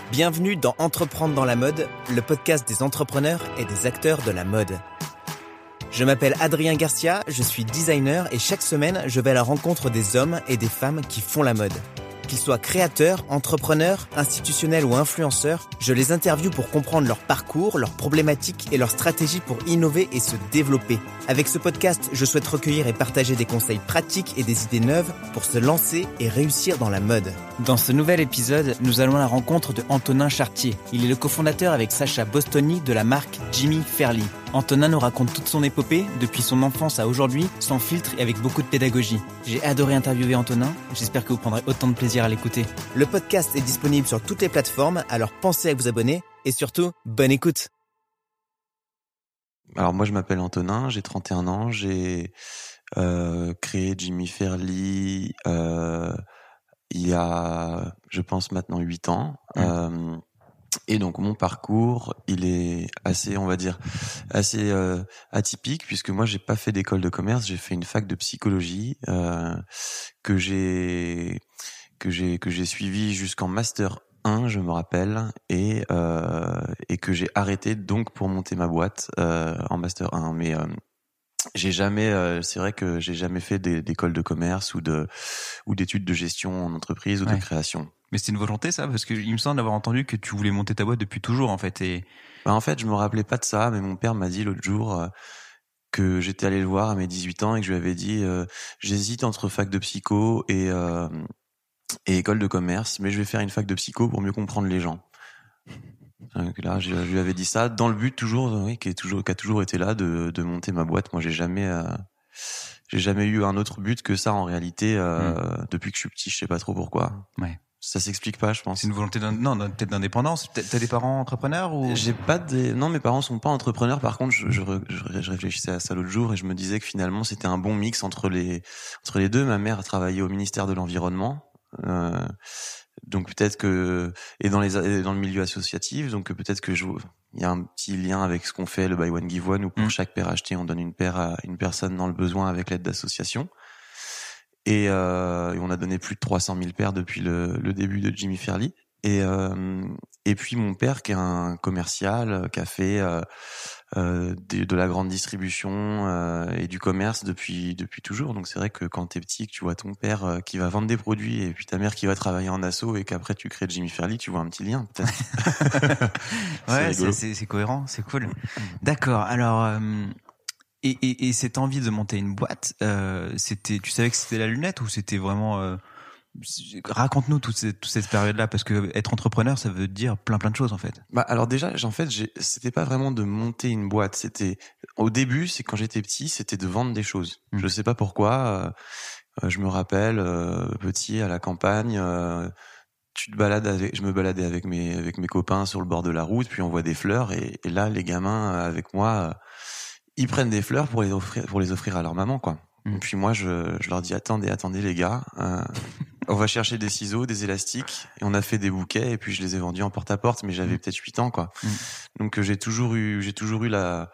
Bienvenue dans Entreprendre dans la mode, le podcast des entrepreneurs et des acteurs de la mode. Je m'appelle Adrien Garcia, je suis designer et chaque semaine, je vais à la rencontre des hommes et des femmes qui font la mode. Qu'ils soient créateurs, entrepreneurs, institutionnels ou influenceurs, je les interviewe pour comprendre leur parcours, leurs problématiques et leurs stratégies pour innover et se développer. Avec ce podcast, je souhaite recueillir et partager des conseils pratiques et des idées neuves pour se lancer et réussir dans la mode. Dans ce nouvel épisode, nous allons à la rencontre de Antonin Chartier. Il est le cofondateur avec Sacha Bostoni de la marque Jimmy Fairly. Antonin nous raconte toute son épopée, depuis son enfance à aujourd'hui, sans filtre et avec beaucoup de pédagogie. J'ai adoré interviewer Antonin, j'espère que vous prendrez autant de plaisir à l'écouter. Le podcast est disponible sur toutes les plateformes, alors pensez à vous abonner et surtout, bonne écoute. Alors moi je m'appelle Antonin, j'ai 31 ans, j'ai créé Jimmy Fairly il y a, je pense maintenant 8 ans. Et donc mon parcours, il est assez, on va dire, assez atypique puisque moi j'ai pas fait d'école de commerce, j'ai fait une fac de psychologie que j'ai suivi jusqu'en master 1, je me rappelle, et que j'ai arrêté donc pour monter ma boîte en master 1. Mais j'ai jamais, c'est vrai que j'ai jamais fait d'école de commerce ou d'études de gestion en entreprise ou de création. Mais c'est une volonté, ça, parce que il me semble avoir entendu que tu voulais monter ta boîte depuis toujours, en fait. Et en fait, je me rappelais pas de ça, mais mon père m'a dit l'autre jour que j'étais allé le voir à mes 18 ans et que je lui avais dit j'hésite entre fac de psycho et école de commerce, mais je vais faire une fac de psycho pour mieux comprendre les gens. Donc là, je lui avais dit ça dans le but toujours, oui, qui a toujours été là de monter ma boîte. Moi, j'ai jamais eu un autre but que ça en réalité depuis que je suis petit. Je sais pas trop pourquoi. Ouais. Ça s'explique pas, je pense. C'est une volonté peut-être d'indépendance. T'as des parents entrepreneurs ou? Non, mes parents sont pas entrepreneurs. Par contre, je réfléchissais à ça l'autre jour et je me disais que finalement c'était un bon mix entre les deux. Ma mère a travaillé au ministère de l'Environnement. Donc peut-être que dans le milieu associatif, donc peut-être que il y a un petit lien avec ce qu'on fait le buy one give one où pour chaque paire achetée on donne une paire à une personne dans le besoin avec l'aide d'associations et on a donné plus de 300 000 paires depuis le début de Jimmy Fairly et puis mon père qui est un commercial qui a fait de la grande distribution et du commerce depuis toujours. Donc c'est vrai que quand t'es petit, que tu vois ton père qui va vendre des produits et puis ta mère qui va travailler en asso et qu'après tu crées Jimmy Fairly, tu vois un petit lien peut-être. Ouais, c'est cohérent, c'est cool. D'accord. Alors et cette envie de monter une boîte, tu savais que c'était la lunette ou c'était vraiment raconte-nous toute cette période-là, parce que être entrepreneur, ça veut dire plein de choses en fait. Alors déjà, c'était pas vraiment de monter une boîte. C'était au début, c'est quand j'étais petit, c'était de vendre des choses. Je sais pas pourquoi. Je me rappelle petit à la campagne. Je me baladais avec mes copains sur le bord de la route, puis on voit des fleurs et là les gamins avec moi, ils prennent des fleurs pour les offrir à leur maman quoi. Et puis moi je leur dis attendez les gars. On va chercher des ciseaux, des élastiques, et on a fait des bouquets, et puis je les ai vendus en porte-à-porte, mais j'avais peut-être 8 ans, quoi. Donc j'ai toujours eu la,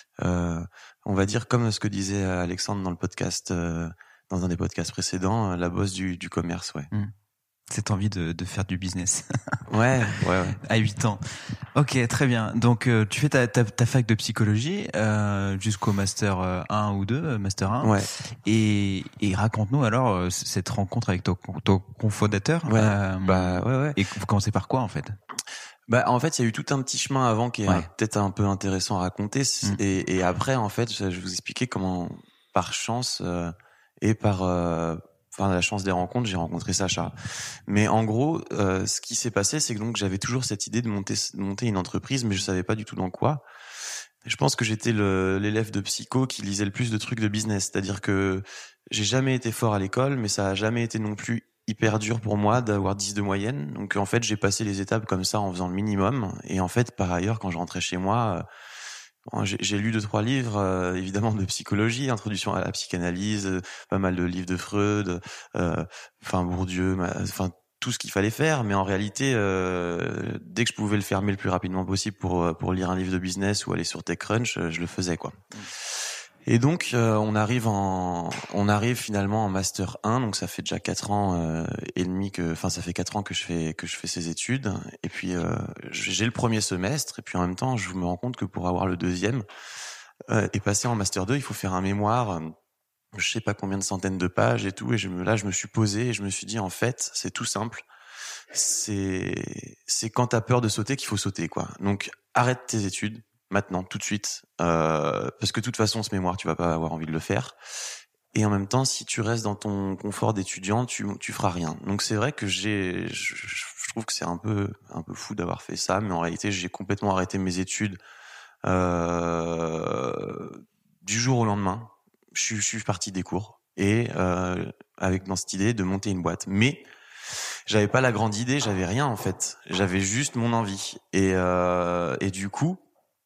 on va dire comme ce que disait Alexandre dans le podcast, dans un des podcasts précédents, la bosse du commerce, ouais. Cette envie de faire du business. Ouais. À 8 ans. Ok, très bien. Donc, tu fais ta fac de psychologie jusqu'au master 1 ou 2, master 1. Ouais. Et raconte-nous alors cette rencontre avec ton cofondateur. Ouais. Ouais. Et vous commencez par quoi, en fait? En fait, il y a eu tout un petit chemin avant qui est peut-être un peu intéressant à raconter. Et après, en fait, je vais vous expliquer comment, par chance et par la chance des rencontres, j'ai rencontré Sacha. Mais en gros, ce qui s'est passé, c'est que donc j'avais toujours cette idée de monter une entreprise, mais je savais pas du tout dans quoi. Je pense que j'étais l'élève de psycho qui lisait le plus de trucs de business. C'est-à-dire que j'ai jamais été fort à l'école, mais ça a jamais été non plus hyper dur pour moi d'avoir 10 de moyenne. Donc en fait, j'ai passé les étapes comme ça en faisant le minimum. Et en fait, par ailleurs, quand je rentrais chez moi, j'ai lu 2-3 livres, évidemment de psychologie, introduction à la psychanalyse, pas mal de livres de Freud, Bourdieu, tout ce qu'il fallait faire. Mais en réalité, dès que je pouvais le fermer le plus rapidement possible pour lire un livre de business ou aller sur TechCrunch, je le faisais quoi. Et donc on arrive finalement en master 1, donc ça fait déjà 4 ans et demi ça fait 4 ans que je fais ces études. Et puis j'ai le premier semestre, et puis en même temps je me rends compte que pour avoir le deuxième et passer en master 2, il faut faire un mémoire, je sais pas combien de centaines de pages et tout. Et je me suis posé et je me suis dit, en fait, c'est tout simple. C'est quand t'as peur de sauter qu'il faut sauter, quoi. Donc arrête tes études maintenant, tout de suite, parce que de toute façon, ce mémoire, tu vas pas avoir envie de le faire. Et en même temps, si tu restes dans ton confort d'étudiant, tu feras rien. Donc c'est vrai que je trouve que c'est un peu fou d'avoir fait ça, mais en réalité, j'ai complètement arrêté mes études du jour au lendemain. Je suis parti des cours et avec dans cette idée de monter une boîte. Mais j'avais pas la grande idée, j'avais rien en fait. J'avais juste mon envie. Et du coup,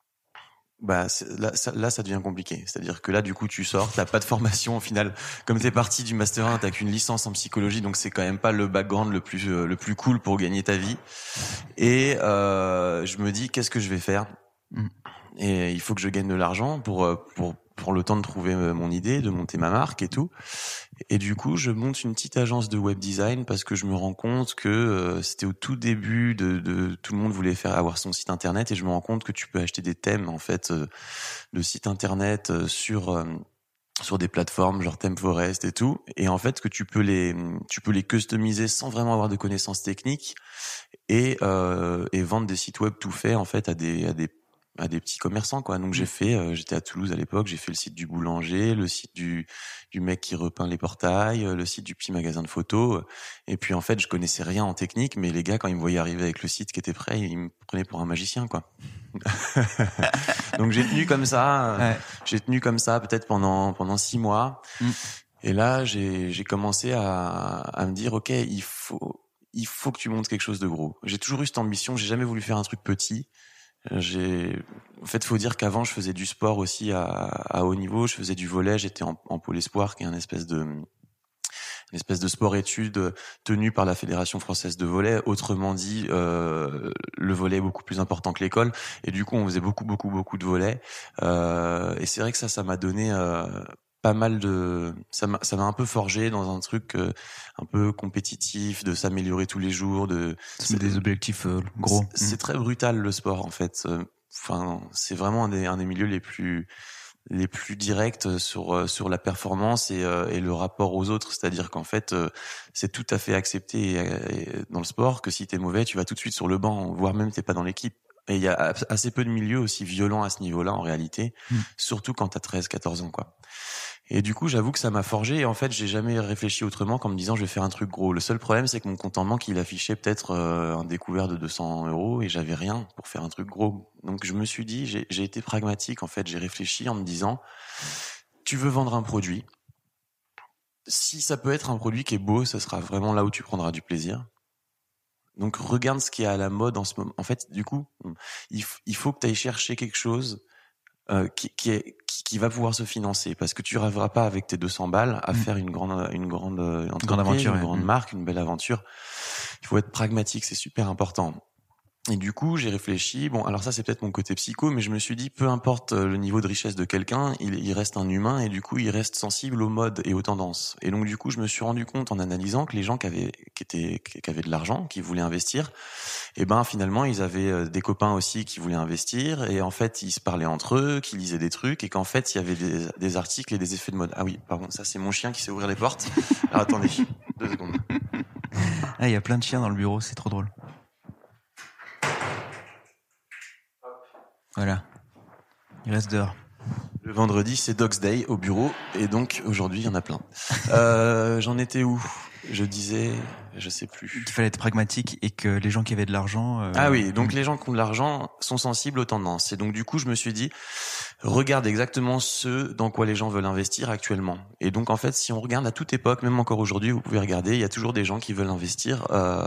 bah là ça devient compliqué. C'est-à-dire que là du coup tu sors, t'as pas de formation au final. Comme t'es parti du master 1, t'as qu'une licence en psychologie, donc c'est quand même pas le background le plus cool pour gagner ta vie. Et je me dis qu'est-ce que je vais faire ? Et il faut que je gagne de l'argent pour le temps de trouver mon idée, de monter ma marque et tout. Et du coup, je monte une petite agence de web design parce que je me rends compte que c'était au tout début de tout le monde voulait avoir son site internet, et je me rends compte que tu peux acheter des thèmes en fait de sites internet sur des plateformes genre ThemeForest et tout, et en fait que tu peux les customiser sans vraiment avoir de connaissances techniques et vendre des sites web tout faits en fait à des petits commerçants, quoi. Donc j'étais à Toulouse à l'époque, j'ai fait le site du boulanger, le site du mec qui repeint les portails, le site du petit magasin de photos. Et puis en fait, je connaissais rien en technique, mais les gars, quand ils me voyaient arriver avec le site qui était prêt, ils me prenaient pour un magicien, quoi. Donc j'ai tenu comme ça peut-être pendant 6 mois. Et là, j'ai commencé à me dire, ok, il faut que tu montes quelque chose de gros. J'ai toujours eu cette ambition, j'ai jamais voulu faire un truc petit. En fait, faut dire qu'avant, je faisais du sport aussi à haut niveau. Je faisais du volley. J'étais en pôle espoir, qui est une espèce de sport-études tenu par la Fédération française de volley. Autrement dit, le volley est beaucoup plus important que l'école. Et du coup, on faisait beaucoup de volley. Et c'est vrai que ça m'a donné pas mal ça m'a un peu forgé dans un truc un peu compétitif, de s'améliorer tous les jours, c'est des objectifs gros. C'est très brutal le sport en fait. Enfin, c'est vraiment un des milieux les plus directs sur la performance et le rapport aux autres. C'est-à-dire qu'en fait, c'est tout à fait accepté dans le sport que si t'es mauvais, tu vas tout de suite sur le banc, voire même t'es pas dans l'équipe. Et il y a assez peu de milieux aussi violents à ce niveau-là en réalité, surtout quand t'as 13-14 ans, quoi. Et du coup, j'avoue que ça m'a forgé, et en fait, j'ai jamais réfléchi autrement qu'en me disant je vais faire un truc gros. Le seul problème, c'est que mon compte en banque, il affichait peut-être un découvert de 200 € et j'avais rien pour faire un truc gros. Donc je me suis dit, j'ai été pragmatique, en fait, j'ai réfléchi en me disant, tu veux vendre un produit. Si ça peut être un produit qui est beau, ça sera vraiment là où tu prendras du plaisir. Donc regarde ce qui est à la mode en ce moment. En fait, du coup, il faut que tu ailles chercher quelque chose qui va pouvoir se financer, parce que tu rêveras pas avec tes 200 balles à faire une grande aventure, une grande marque, une belle aventure. Il faut être pragmatique, c'est super important. Et du coup, j'ai réfléchi. Bon, alors ça, c'est peut-être mon côté psycho, mais je me suis dit, peu importe le niveau de richesse de quelqu'un, il reste un humain, et du coup, il reste sensible aux modes et aux tendances. Et donc, du coup, je me suis rendu compte en analysant que les gens qui avaient de l'argent, qui voulaient investir, et ben finalement, ils avaient des copains aussi qui voulaient investir, et en fait, ils se parlaient entre eux, qui lisaient des trucs, et qu'en fait, il y avait des articles et des effets de mode. Ah oui, pardon, ça c'est mon chien qui sait ouvrir les portes. Alors attendez, 2 secondes. Ah, il y a plein de chiens dans le bureau, c'est trop drôle. Voilà. Il reste dehors. Le vendredi, c'est Dogs Day au bureau, et donc aujourd'hui, il y en a plein. J'en étais où ? Je disais, je sais plus. Il fallait être pragmatique et que les gens qui avaient de l'argent... Ah oui, donc les gens qui ont de l'argent sont sensibles aux tendances. Et donc du coup, je me suis dit, regarde exactement ce dans quoi les gens veulent investir actuellement. Et donc en fait, si on regarde à toute époque, même encore aujourd'hui, vous pouvez regarder, il y a toujours des gens qui veulent investir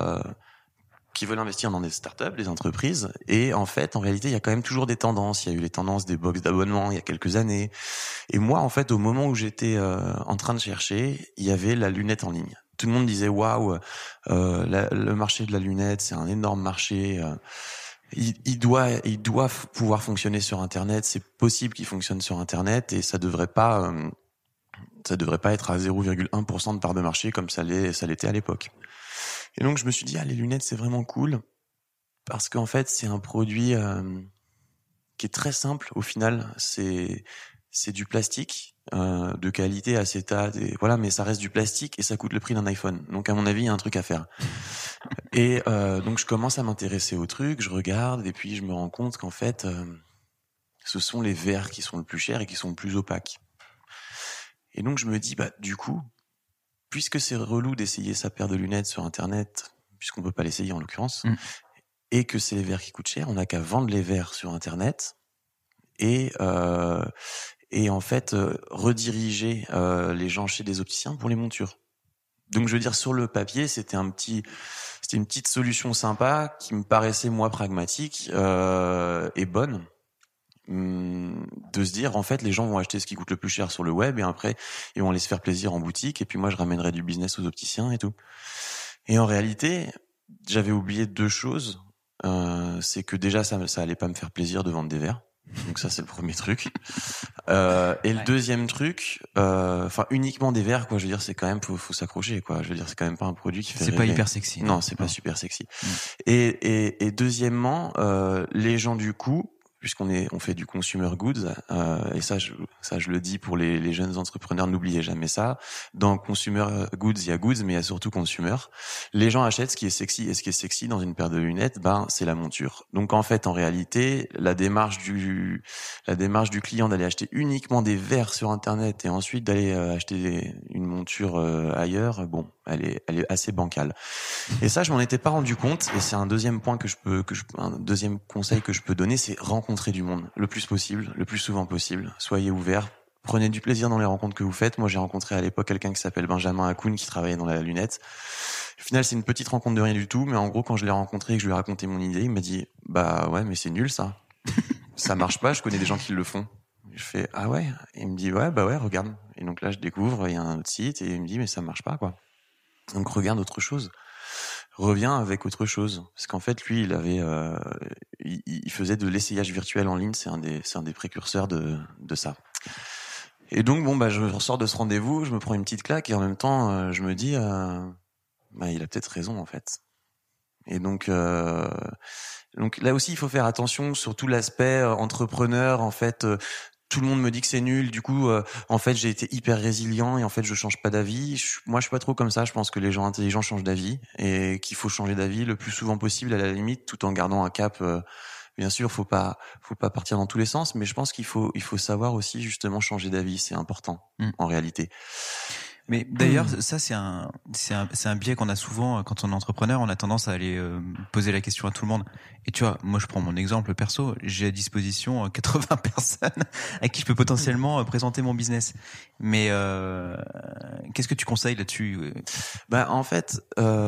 dans des startups, des entreprises. Et en fait, en réalité, il y a quand même toujours des tendances. Il y a eu les tendances des box d'abonnement il y a quelques années. Et moi, en fait, au moment où j'étais en train de chercher, il y avait la lunette en ligne. Tout le monde disait waouh, le marché de la lunette, c'est un énorme marché. il doit pouvoir fonctionner sur Internet. C'est possible qu'il fonctionne sur Internet et ça devrait pas être à 0,1% de part de marché comme ça l'était à l'époque. Et donc je me suis dit les lunettes c'est vraiment cool parce qu'en fait c'est un produit qui est très simple au final. C'est du plastique de qualité acétate et voilà, mais ça reste du plastique et ça coûte le prix d'un iPhone. Donc à mon avis il y a un truc à faire. Et donc je commence à m'intéresser au truc, je regarde et puis je me rends compte qu'en fait ce sont les verres qui sont le plus chers et qui sont le plus opaques. Et donc je me dis du coup, puisque c'est relou d'essayer sa paire de lunettes sur Internet, puisqu'on peut pas l'essayer en l'occurrence, et que c'est les verres qui coûtent cher, on n'a qu'à vendre les verres sur Internet et en fait rediriger les gens chez des opticiens pour les montures. Donc je veux dire, sur le papier, c'était une petite solution sympa qui me paraissait moi pragmatique et bonne. De se dire en fait les gens vont acheter ce qui coûte le plus cher sur le web et après ils vont aller se faire plaisir en boutique et puis moi je ramènerai du business aux opticiens et tout. Et en réalité j'avais oublié 2 choses. C'est que déjà ça allait pas me faire plaisir de vendre des verres. Donc ça c'est le premier truc. Et le deuxième truc, uniquement des verres quoi. Je veux dire c'est quand même faut s'accrocher quoi. Je veux dire c'est quand même pas un produit qui fait c'est rêver. pas hyper sexy. Non c'est pas super sexy. Et deuxièmement les gens du coup puisqu'on fait du consumer goods et ça je le dis pour les jeunes entrepreneurs, n'oubliez jamais ça. Dans consumer goods il y a goods mais il y a surtout consumer. Les gens achètent ce qui est sexy et ce qui est sexy dans une paire de lunettes c'est la monture. Donc en fait en réalité la démarche du client d'aller acheter uniquement des verres sur Internet et ensuite d'aller acheter une monture ailleurs, elle est assez bancale. Et ça je m'en étais pas rendu compte et c'est un deuxième point un deuxième conseil que je peux donner, c'est rencontrer du monde le plus possible, le plus souvent possible. Soyez ouverts, prenez du plaisir dans les rencontres que vous faites. Moi, j'ai rencontré à l'époque quelqu'un qui s'appelle Benjamin Hakoun qui travaillait dans la lunette. Au final, c'est une petite rencontre de rien du tout, mais en gros, quand je l'ai rencontré et que je lui ai raconté mon idée, il m'a dit ouais, mais c'est nul ça. Ça marche pas, je connais des gens qui le font. Je fais ah ouais, et il me dit ouais, regarde. Et donc là, je découvre, il y a un autre site et il me dit mais ça marche pas quoi. Donc regarde autre chose. Reviens avec autre chose parce qu'en fait lui il faisait de l'essayage virtuel en ligne, c'est un des précurseurs de ça. Et donc je ressors de ce rendez-vous, je me prends une petite claque et en même temps je me dis il a peut-être raison en fait. Et donc là aussi il faut faire attention sur tout l'aspect entrepreneur en fait. Tout le monde me dit que c'est nul, du coup, en fait, j'ai été hyper résilient et en fait, je change pas d'avis. Moi, je suis pas trop comme ça. Je pense que les gens intelligents changent d'avis et qu'il faut changer d'avis le plus souvent possible à la limite, tout en gardant un cap. Bien sûr, faut pas partir dans tous les sens, mais je pense qu'il faut savoir aussi justement changer d'avis. C'est important en réalité. Mais d'ailleurs, ça c'est un biais qu'on a souvent quand on est entrepreneur. On a tendance à aller poser la question à tout le monde. Et tu vois, moi je prends mon exemple perso. J'ai à disposition 80 personnes à qui je peux potentiellement présenter mon business. Mais qu'est-ce que tu conseilles là-dessus? En fait,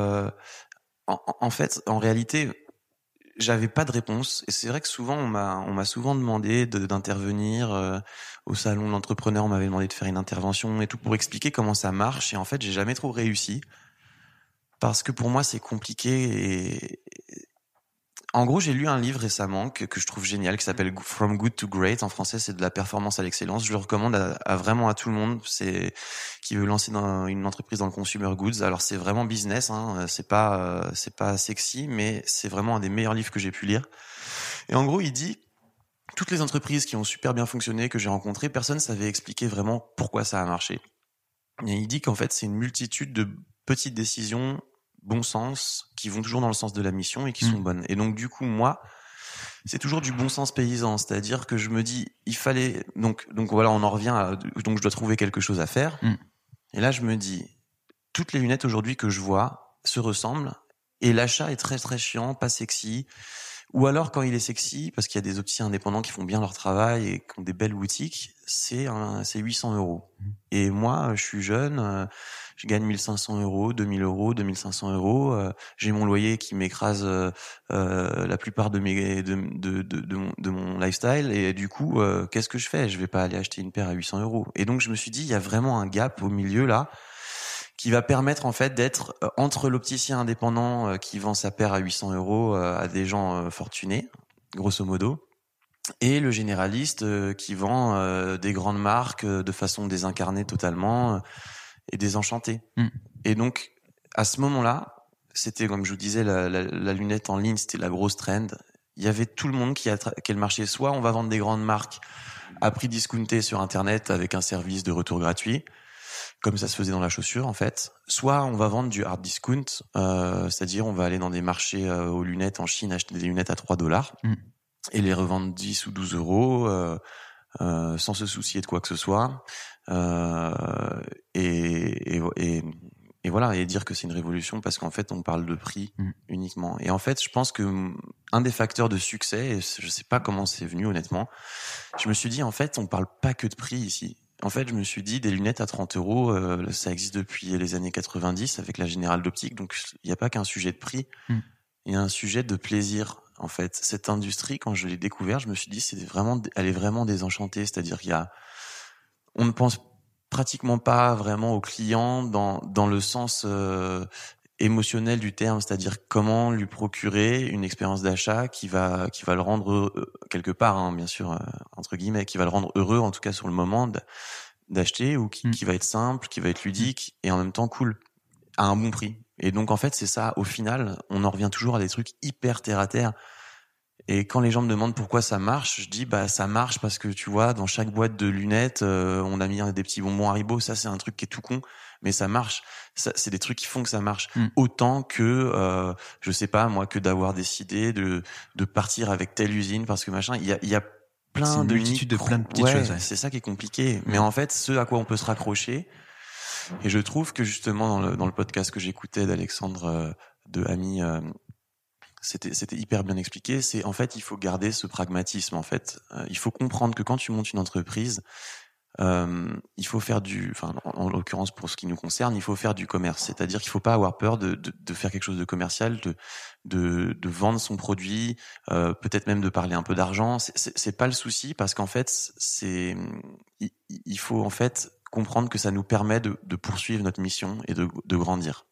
en réalité, j'avais pas de réponse. Et c'est vrai que souvent on m'a souvent demandé d'intervenir au salon de l'entrepreneur. On m'avait demandé de faire une intervention et tout pour expliquer comment ça marche. Et en fait, j'ai jamais trop réussi parce que pour moi c'est compliqué. Et en gros, j'ai lu un livre récemment que je trouve génial qui s'appelle From Good to Great. En français, c'est de la performance à l'excellence. Je le recommande à vraiment à tout le monde. C'est qui veut lancer une entreprise dans le consumer goods. Alors c'est vraiment business, c'est pas sexy, mais c'est vraiment un des meilleurs livres que j'ai pu lire. Et en gros, il dit toutes les entreprises qui ont super bien fonctionné que j'ai rencontrées, personne savait expliquer vraiment pourquoi ça a marché. Et il dit qu'en fait, c'est une multitude de petites décisions bon sens, qui vont toujours dans le sens de la mission et qui sont bonnes. Et donc du coup, moi, c'est toujours du bon sens paysan, c'est-à-dire que je me dis, il fallait donc voilà, on en revient donc je dois trouver quelque chose à faire. Et là, je me dis, toutes les lunettes aujourd'hui que je vois se ressemblent et l'achat est très très chiant, pas sexy. Ou alors quand il est sexy, parce qu'il y a des opticiens indépendants qui font bien leur travail et qui ont des belles boutiques, c'est 800 €. Et moi, je suis jeune, je gagne 1500 €, 2000 €, 2500 €. J'ai mon loyer qui m'écrase la plupart de mon lifestyle. Et du coup, qu'est-ce que je fais ? Je vais pas aller acheter une paire à 800 €. Et donc je me suis dit, il y a vraiment un gap au milieu là qui va permettre en fait d'être entre l'opticien indépendant qui vend sa paire à 800 € à des gens fortunés, grosso modo, et le généraliste qui vend des grandes marques de façon désincarnée totalement et désenchantée. Et donc à ce moment-là, c'était comme je vous disais, la lunette en ligne, c'était la grosse trend. Il y avait tout le monde qui le marché. Soit on va vendre des grandes marques à prix discounté sur Internet avec un service de retour gratuit, comme ça se faisait dans la chaussure en fait. Soit on va vendre du hard discount, c'est-à-dire on va aller dans des marchés aux lunettes en Chine, acheter des lunettes à $3 et les revendre 10 ou 12 € sans se soucier de quoi que ce soit. Et voilà, et dire que c'est une révolution parce qu'en fait on parle de prix uniquement. Et en fait je pense que un des facteurs de succès, et je sais pas comment c'est venu honnêtement, je me suis dit en fait on parle pas que de prix ici. En fait je me suis dit des lunettes à 30 €, ça existe depuis les années 90 avec la Générale d'Optique, donc il n'y a pas qu'un sujet de prix, il y a un sujet de plaisir. En fait cette industrie, quand je l'ai découvert, je me suis dit elle est vraiment désenchantée, c'est-à-dire on ne pense pratiquement pas vraiment au client dans le sens émotionnel du terme, c'est-à-dire comment lui procurer une expérience d'achat qui va le rendre quelque part, hein, bien sûr entre guillemets, qui va le rendre heureux en tout cas sur le moment d'acheter, ou qui va être simple, qui va être ludique et en même temps cool à un bon prix. Et donc en fait c'est ça, au final on en revient toujours à des trucs hyper terre à terre. Et quand les gens me demandent pourquoi ça marche, je dis ça marche parce que tu vois, dans chaque boîte de lunettes, on a mis des petits bonbons Haribo. Ça c'est un truc qui est tout con, mais ça marche. Ça, c'est des trucs qui font que ça marche. Autant que je sais pas moi, que d'avoir décidé de partir avec telle usine parce que machin. Il y a plein de multitude de plein de petites choses. Ouais. C'est ça qui est compliqué. Mais en fait, ce à quoi on peut se raccrocher. Et je trouve que justement dans le podcast que j'écoutais d'Alexandre de Ami. C'était hyper bien expliqué. C'est en fait, il faut garder ce pragmatisme. En fait, il faut comprendre que quand tu montes une entreprise, il faut faire en l'occurrence pour ce qui nous concerne, il faut faire du commerce. C'est-à-dire qu'il faut pas avoir peur de faire quelque chose de commercial, de vendre son produit, peut-être même de parler un peu d'argent. C'est pas le souci parce qu'en fait, il faut en fait comprendre que ça nous permet de poursuivre notre mission et de grandir.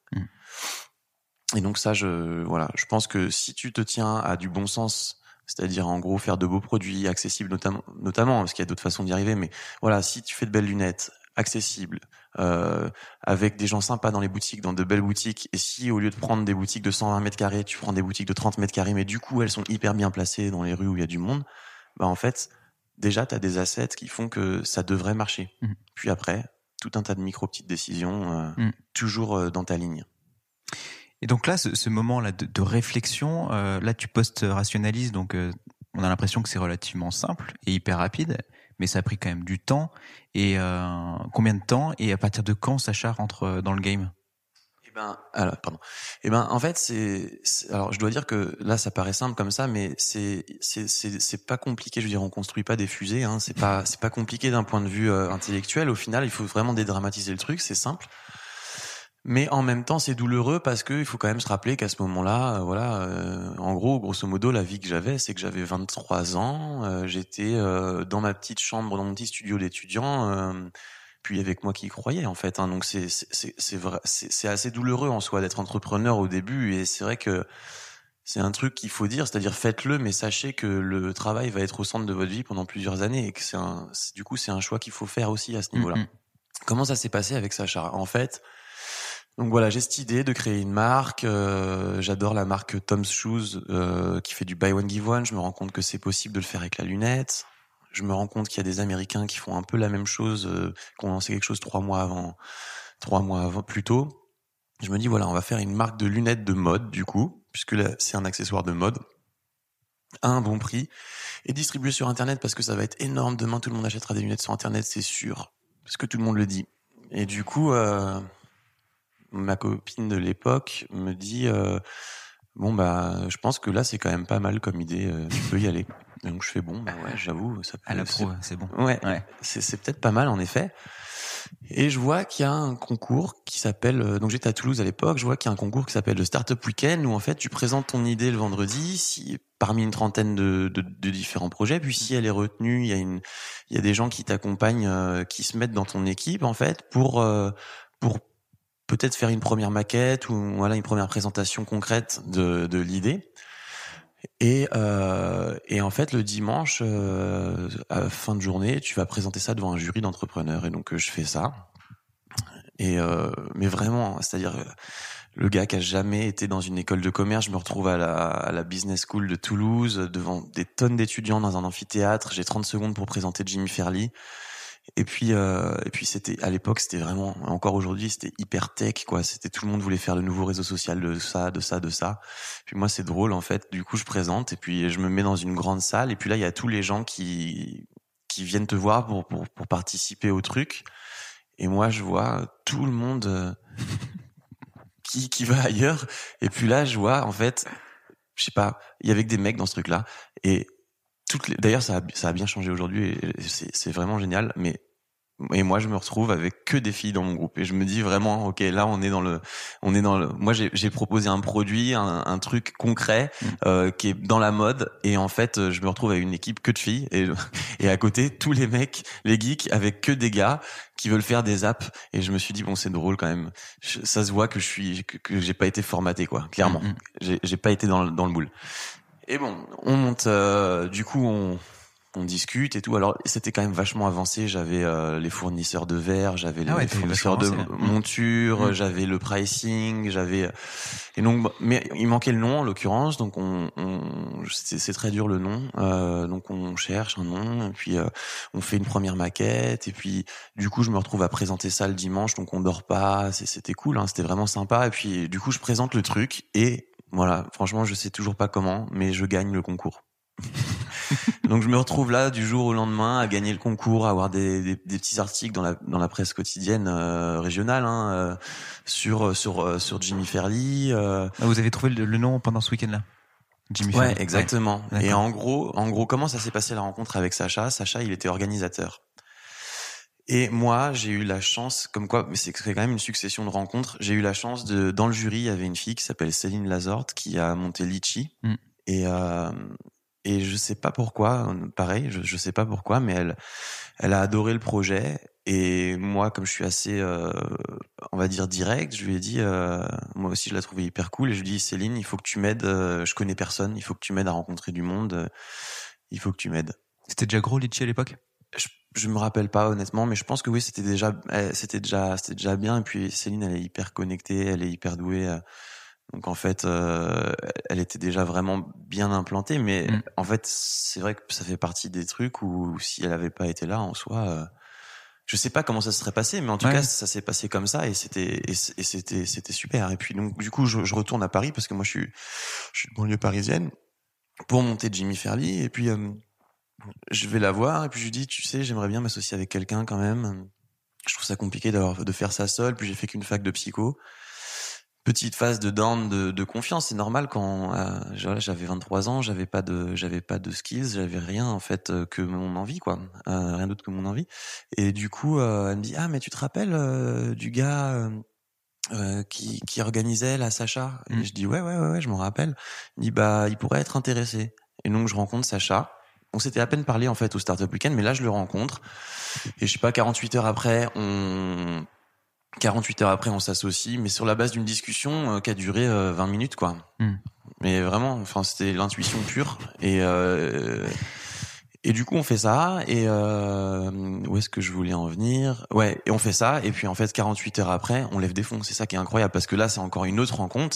Et donc ça, je pense que si tu te tiens à du bon sens, c'est-à-dire en gros faire de beaux produits accessibles, notamment parce qu'il y a d'autres façons d'y arriver, mais voilà, si tu fais de belles lunettes accessibles, avec des gens sympas dans les boutiques, dans de belles boutiques, et si au lieu de prendre des boutiques de 120 mètres carrés, tu prends des boutiques de 30 mètres carrés, mais du coup elles sont hyper bien placées dans les rues où il y a du monde, en fait, déjà t'as des assets qui font que ça devrait marcher. Puis après, tout un tas de petites décisions, toujours dans ta ligne. Et donc là, ce moment-là de réflexion, là tu post-rationalises, donc on a l'impression que c'est relativement simple et hyper rapide, mais ça a pris quand même du temps. Et combien de temps et à partir de quand Sacha rentre dans le game ? En fait, alors je dois dire que là ça paraît simple comme ça, mais c'est pas compliqué. Je veux dire, on construit pas des fusées, hein. C'est pas compliqué d'un point de vue intellectuel. Au final, il faut vraiment dédramatiser le truc. C'est simple. Mais en même temps, c'est douloureux parce que il faut quand même se rappeler qu'à ce moment-là, en gros, grosso modo, la vie que j'avais, c'est que j'avais 23 ans, j'étais dans ma petite chambre, dans mon petit studio d'étudiant, puis avec moi qui y croyais en fait. Hein, donc c'est vrai, c'est assez douloureux en soi d'être entrepreneur au début, et c'est vrai que c'est un truc qu'il faut dire, c'est-à-dire faites-le, mais sachez que le travail va être au centre de votre vie pendant plusieurs années, et que c'est un choix qu'il faut faire aussi à ce niveau-là. Comment ça s'est passé avec Sacha ? En fait. Donc voilà, j'ai cette idée de créer une marque. J'adore la marque Tom's Shoes qui fait du buy one give one. Je me rends compte que c'est possible de le faire avec la lunette. Je me rends compte qu'il y a des Américains qui font un peu la même chose, qui ont lancé quelque chose 3 mois avant plus tôt. Je me dis voilà, on va faire une marque de lunettes de mode du coup, puisque là, c'est un accessoire de mode à un bon prix et distribué sur Internet parce que ça va être énorme. Demain, tout le monde achètera des lunettes sur Internet, c'est sûr, parce que tout le monde le dit. Et du coup. Ma copine de l'époque me dit je pense que là c'est quand même pas mal comme idée, tu peux y aller. Et donc je fais ouais, j'avoue, ça peut, à la pro, c'est bon. Ouais. C'est peut-être pas mal en effet. Et je vois qu'il y a un concours qui s'appelle, donc j'étais à Toulouse à l'époque, je vois qu'il y a un concours qui s'appelle le Startup Weekend où en fait tu présentes ton idée le vendredi, parmi une trentaine de différents projets, puis si elle est retenue, il y a des gens qui t'accompagnent, qui se mettent dans ton équipe en fait pour peut-être faire une première maquette ou voilà une première présentation concrète de l'idée. Et en fait le dimanche à fin de journée, tu vas présenter ça devant un jury d'entrepreneurs et donc je fais ça. Et mais vraiment, c'est-à-dire le gars qui a jamais été dans une école de commerce, je me retrouve à la business school de Toulouse devant des tonnes d'étudiants dans un amphithéâtre, j'ai 30 secondes pour présenter Jimmy Fairly. Et puis c'était à l'époque, c'était vraiment, encore aujourd'hui, c'était hyper tech quoi, c'était tout le monde voulait faire le nouveau réseau social de ça. Puis moi c'est drôle en fait, du coup je présente et puis je me mets dans une grande salle et puis là il y a tous les gens qui viennent te voir pour participer au truc. Et moi je vois tout le monde qui va ailleurs et puis là je vois en fait, je sais pas, il y avait que des mecs dans ce truc là et d'ailleurs ça a bien changé aujourd'hui et c'est vraiment génial, mais et moi je me retrouve avec que des filles dans mon groupe et je me dis vraiment ok, là on est dans le moi j'ai proposé un produit, un truc concret qui est dans la mode et en fait je me retrouve avec une équipe que de filles et à côté tous les mecs, les geeks avec que des gars qui veulent faire des apps et je me suis dit bon c'est drôle quand même, ça se voit que que j'ai pas été formaté quoi, clairement. J'ai pas été dans le moule. Et bon, on monte du coup on discute et tout. Alors c'était quand même vachement avancé, j'avais les fournisseurs de verre, j'avais les fournisseurs de montures, j'avais le pricing, et donc mais il manquait le nom en l'occurrence, donc c'est très dur le nom. Donc on cherche un nom et puis on fait une première maquette et puis du coup je me retrouve à présenter ça le dimanche, donc on dort pas, c'était cool hein, c'était vraiment sympa et puis du coup je présente le truc et voilà, franchement, je sais toujours pas comment, mais je gagne le concours. Donc je me retrouve là du jour au lendemain à gagner le concours, à avoir des petits articles dans la presse quotidienne régionale hein, sur Jimmy Fairly. Vous avez trouvé le nom pendant ce week-end-là, Jimmy Fairly. Ouais, exactement. Ouais. Et en gros, comment ça s'est passé la rencontre avec Sacha ? Sacha, il était organisateur. Et moi, j'ai eu la chance, comme quoi, mais c'est quand même une succession de rencontres. J'ai eu la chance dans le jury, il y avait une fille qui s'appelle Céline Lazorte qui a monté Litchi. Et je sais pas pourquoi, pareil, je sais pas pourquoi, mais elle a adoré le projet. Et moi, comme je suis assez, on va dire direct, je lui ai dit, moi aussi je la trouvais hyper cool. Et je lui ai dit, Céline, il faut que tu m'aides, je connais personne, il faut que tu m'aides à rencontrer du monde, il faut que tu m'aides. C'était déjà gros Litchi à l'époque ? Je me rappelle pas honnêtement, mais je pense que oui, c'était déjà bien. Et puis Céline, elle est hyper connectée, elle est hyper douée. Donc en fait, elle était déjà vraiment bien implantée. Mais en fait, c'est vrai que ça fait partie des trucs où si elle avait pas été là en soi, je sais pas comment ça se serait passé, mais en tout cas, ça s'est passé comme ça et c'était super. Et puis donc du coup, je retourne à Paris parce que moi je suis de banlieue parisienne pour monter Jimmy Fairly et puis. Je vais la voir et puis je lui dis, tu sais, j'aimerais bien m'associer avec quelqu'un quand même. Je trouve ça compliqué de faire ça seul. Puis j'ai fait qu'une fac de psycho. Petite phase de down de confiance, c'est normal quand j'avais 23 ans, j'avais pas de skills, j'avais rien en fait que mon envie quoi, rien d'autre que mon envie. Et du coup, elle me dit mais tu te rappelles du gars qui organisait la Sacha Et je dis ouais, je m'en rappelle. Il dit il pourrait être intéressé. Et donc je rencontre Sacha. On s'était à peine parlé en fait au Startup Weekend, mais là je le rencontre et je sais pas 48 heures après on s'associe, mais sur la base d'une discussion qui a duré 20 minutes quoi. Mais vraiment, enfin c'était l'intuition pure et du coup on fait ça et où est-ce que je voulais en venir ? Ouais, et on fait ça et puis en fait 48 heures après on lève des fonds. C'est ça qui est incroyable parce que là c'est encore une autre rencontre.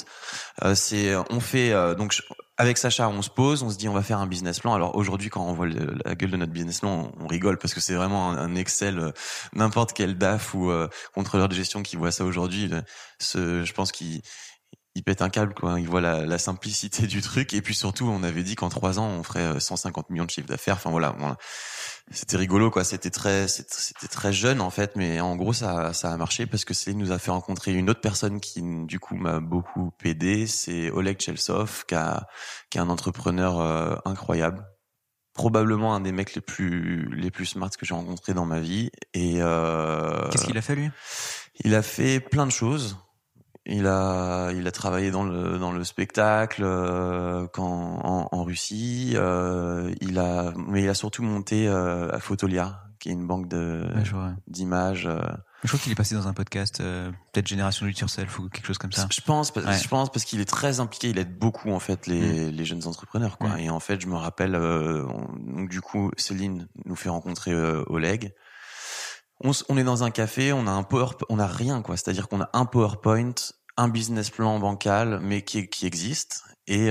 Avec Sacha, on se pose, on se dit on va faire un business plan. Alors aujourd'hui, quand on voit la gueule de notre business plan, on rigole parce que c'est vraiment un Excel. N'importe quel DAF ou contrôleur de gestion qui voit ça aujourd'hui, je pense qu'il pète un câble quoi. Il voit la simplicité du truc. Et puis surtout, on avait dit qu'en 3 ans, on ferait 150 millions de chiffre d'affaires. Enfin voilà. C'était rigolo quoi, c'était très jeune en fait, mais en gros ça a marché parce que Céline nous a fait rencontrer une autre personne qui du coup m'a beaucoup aidé, c'est Oleg Chelsov qui est un entrepreneur incroyable, probablement un des mecs les plus smart que j'ai rencontré dans ma vie. Et qu'est-ce qu'il a fait lui ? Il a fait plein de choses. Il a travaillé dans le spectacle en Russie. Il a surtout monté à Photolia, qui est une banque d'images. Je crois qu'il est passé dans un podcast, peut-être Génération Do It Yourself ou quelque chose comme ça. Je pense parce qu'il est très impliqué, il aide beaucoup en fait les jeunes entrepreneurs quoi. Et en fait, je me rappelle donc du coup Céline nous fait rencontrer Oleg. On est dans un café, on a rien quoi, c'est-à-dire qu'on a un PowerPoint, un business plan bancal mais qui existe et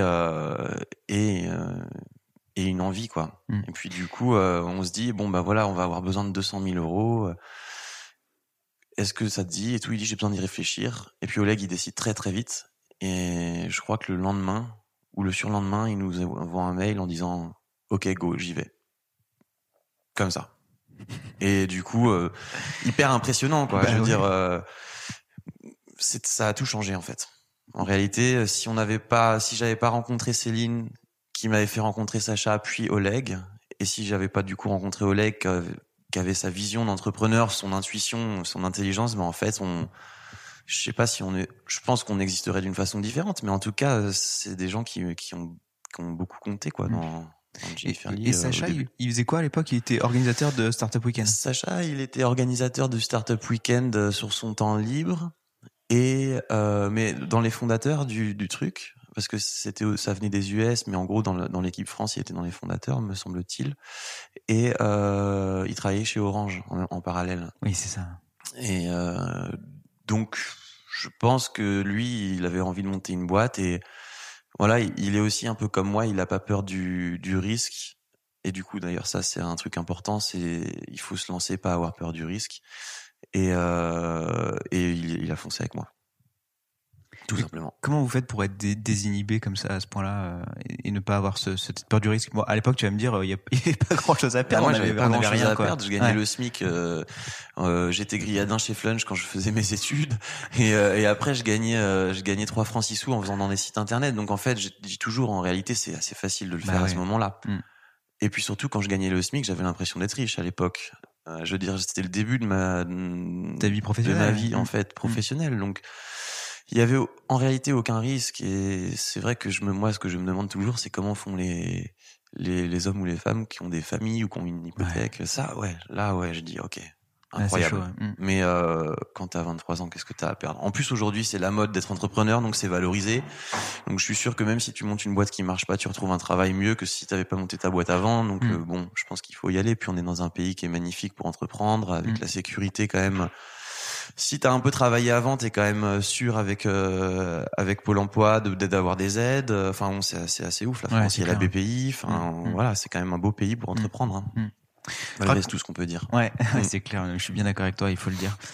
une envie quoi. Et puis du coup on se dit bon bah voilà, on va avoir besoin de 200 000 euros. Est-ce que ça te dit? Et tout, il dit j'ai besoin d'y réfléchir. Et puis Oleg, il décide très très vite. Et je crois que le lendemain ou le surlendemain, il nous envoie un mail en disant ok go, j'y vais. Comme ça. Et du coup, hyper impressionnant quoi. Je veux dire, ça a tout changé en fait. En réalité, si j'avais pas rencontré Céline, qui m'avait fait rencontrer Sacha, puis Oleg, et si j'avais pas du coup rencontré Oleg, qui avait sa vision d'entrepreneur, son intuition, son intelligence, mais en fait, je sais pas si je pense qu'on existerait d'une façon différente, mais en tout cas, c'est des gens qui ont beaucoup compté, quoi, dans Jennifer Lee. Et Sacha, il faisait quoi à l'époque? Il était organisateur de Startup Weekend. Sacha, il était organisateur de Startup Weekend sur son temps libre, mais dans les fondateurs du truc. Parce que ça venait des US, mais en gros dans l'équipe France, il était dans les fondateurs, me semble-t-il. Et il travaillait chez Orange en parallèle. Oui, c'est ça. Et donc je pense que lui, il avait envie de monter une boîte et voilà, il est aussi un peu comme moi, il a pas peur du risque. Et du coup, d'ailleurs, ça c'est un truc important, il faut se lancer, pas avoir peur du risque. Et il a foncé avec moi. Tout simplement. Comment vous faites pour être désinhibé comme ça à ce point-là et ne pas avoir cette peur du risque? Bon, à l'époque, tu vas me dire, il y avait pas grand-chose à perdre. Moi, j'avais pas grand-chose à perdre. Je gagnais ouais. le SMIC. J'étais grilladin chez Flunch quand je faisais mes études, et après, je gagnais 3 francs 6 sous en faisant dans des sites internet. Donc en fait, je dis toujours, en réalité, c'est assez facile de le faire à ce moment-là. Et puis surtout, quand je gagnais le SMIC, j'avais l'impression d'être riche à l'époque. Je veux dire, c'était le début de ta vie professionnelle, de ma vie en fait professionnelle. Donc il y avait en réalité aucun risque, et c'est vrai que moi ce que je me demande toujours, c'est comment font les hommes ou les femmes qui ont des familles ou qui ont une hypothèque. Ça je dis ok, incroyable. Chaud, ouais. Mais quand t'as 23 ans, qu'est-ce que t'as à perdre? En plus aujourd'hui c'est la mode d'être entrepreneur, donc c'est valorisé. Donc je suis sûr que même si tu montes une boîte qui marche pas, tu retrouves un travail mieux que si t'avais pas monté ta boîte avant. Donc bon, je pense qu'il faut y aller. Puis on est dans un pays qui est magnifique pour entreprendre, avec la sécurité quand même. Si t'as un peu travaillé avant, t'es quand même sûr avec Pôle Emploi d'avoir des aides. Enfin, c'est assez ouf la France. Il y a la BPI. Enfin, voilà, c'est quand même un beau pays pour entreprendre. Malgré tout ce qu'on peut dire. Ouais, c'est clair. Je suis bien d'accord avec toi. Il faut le dire.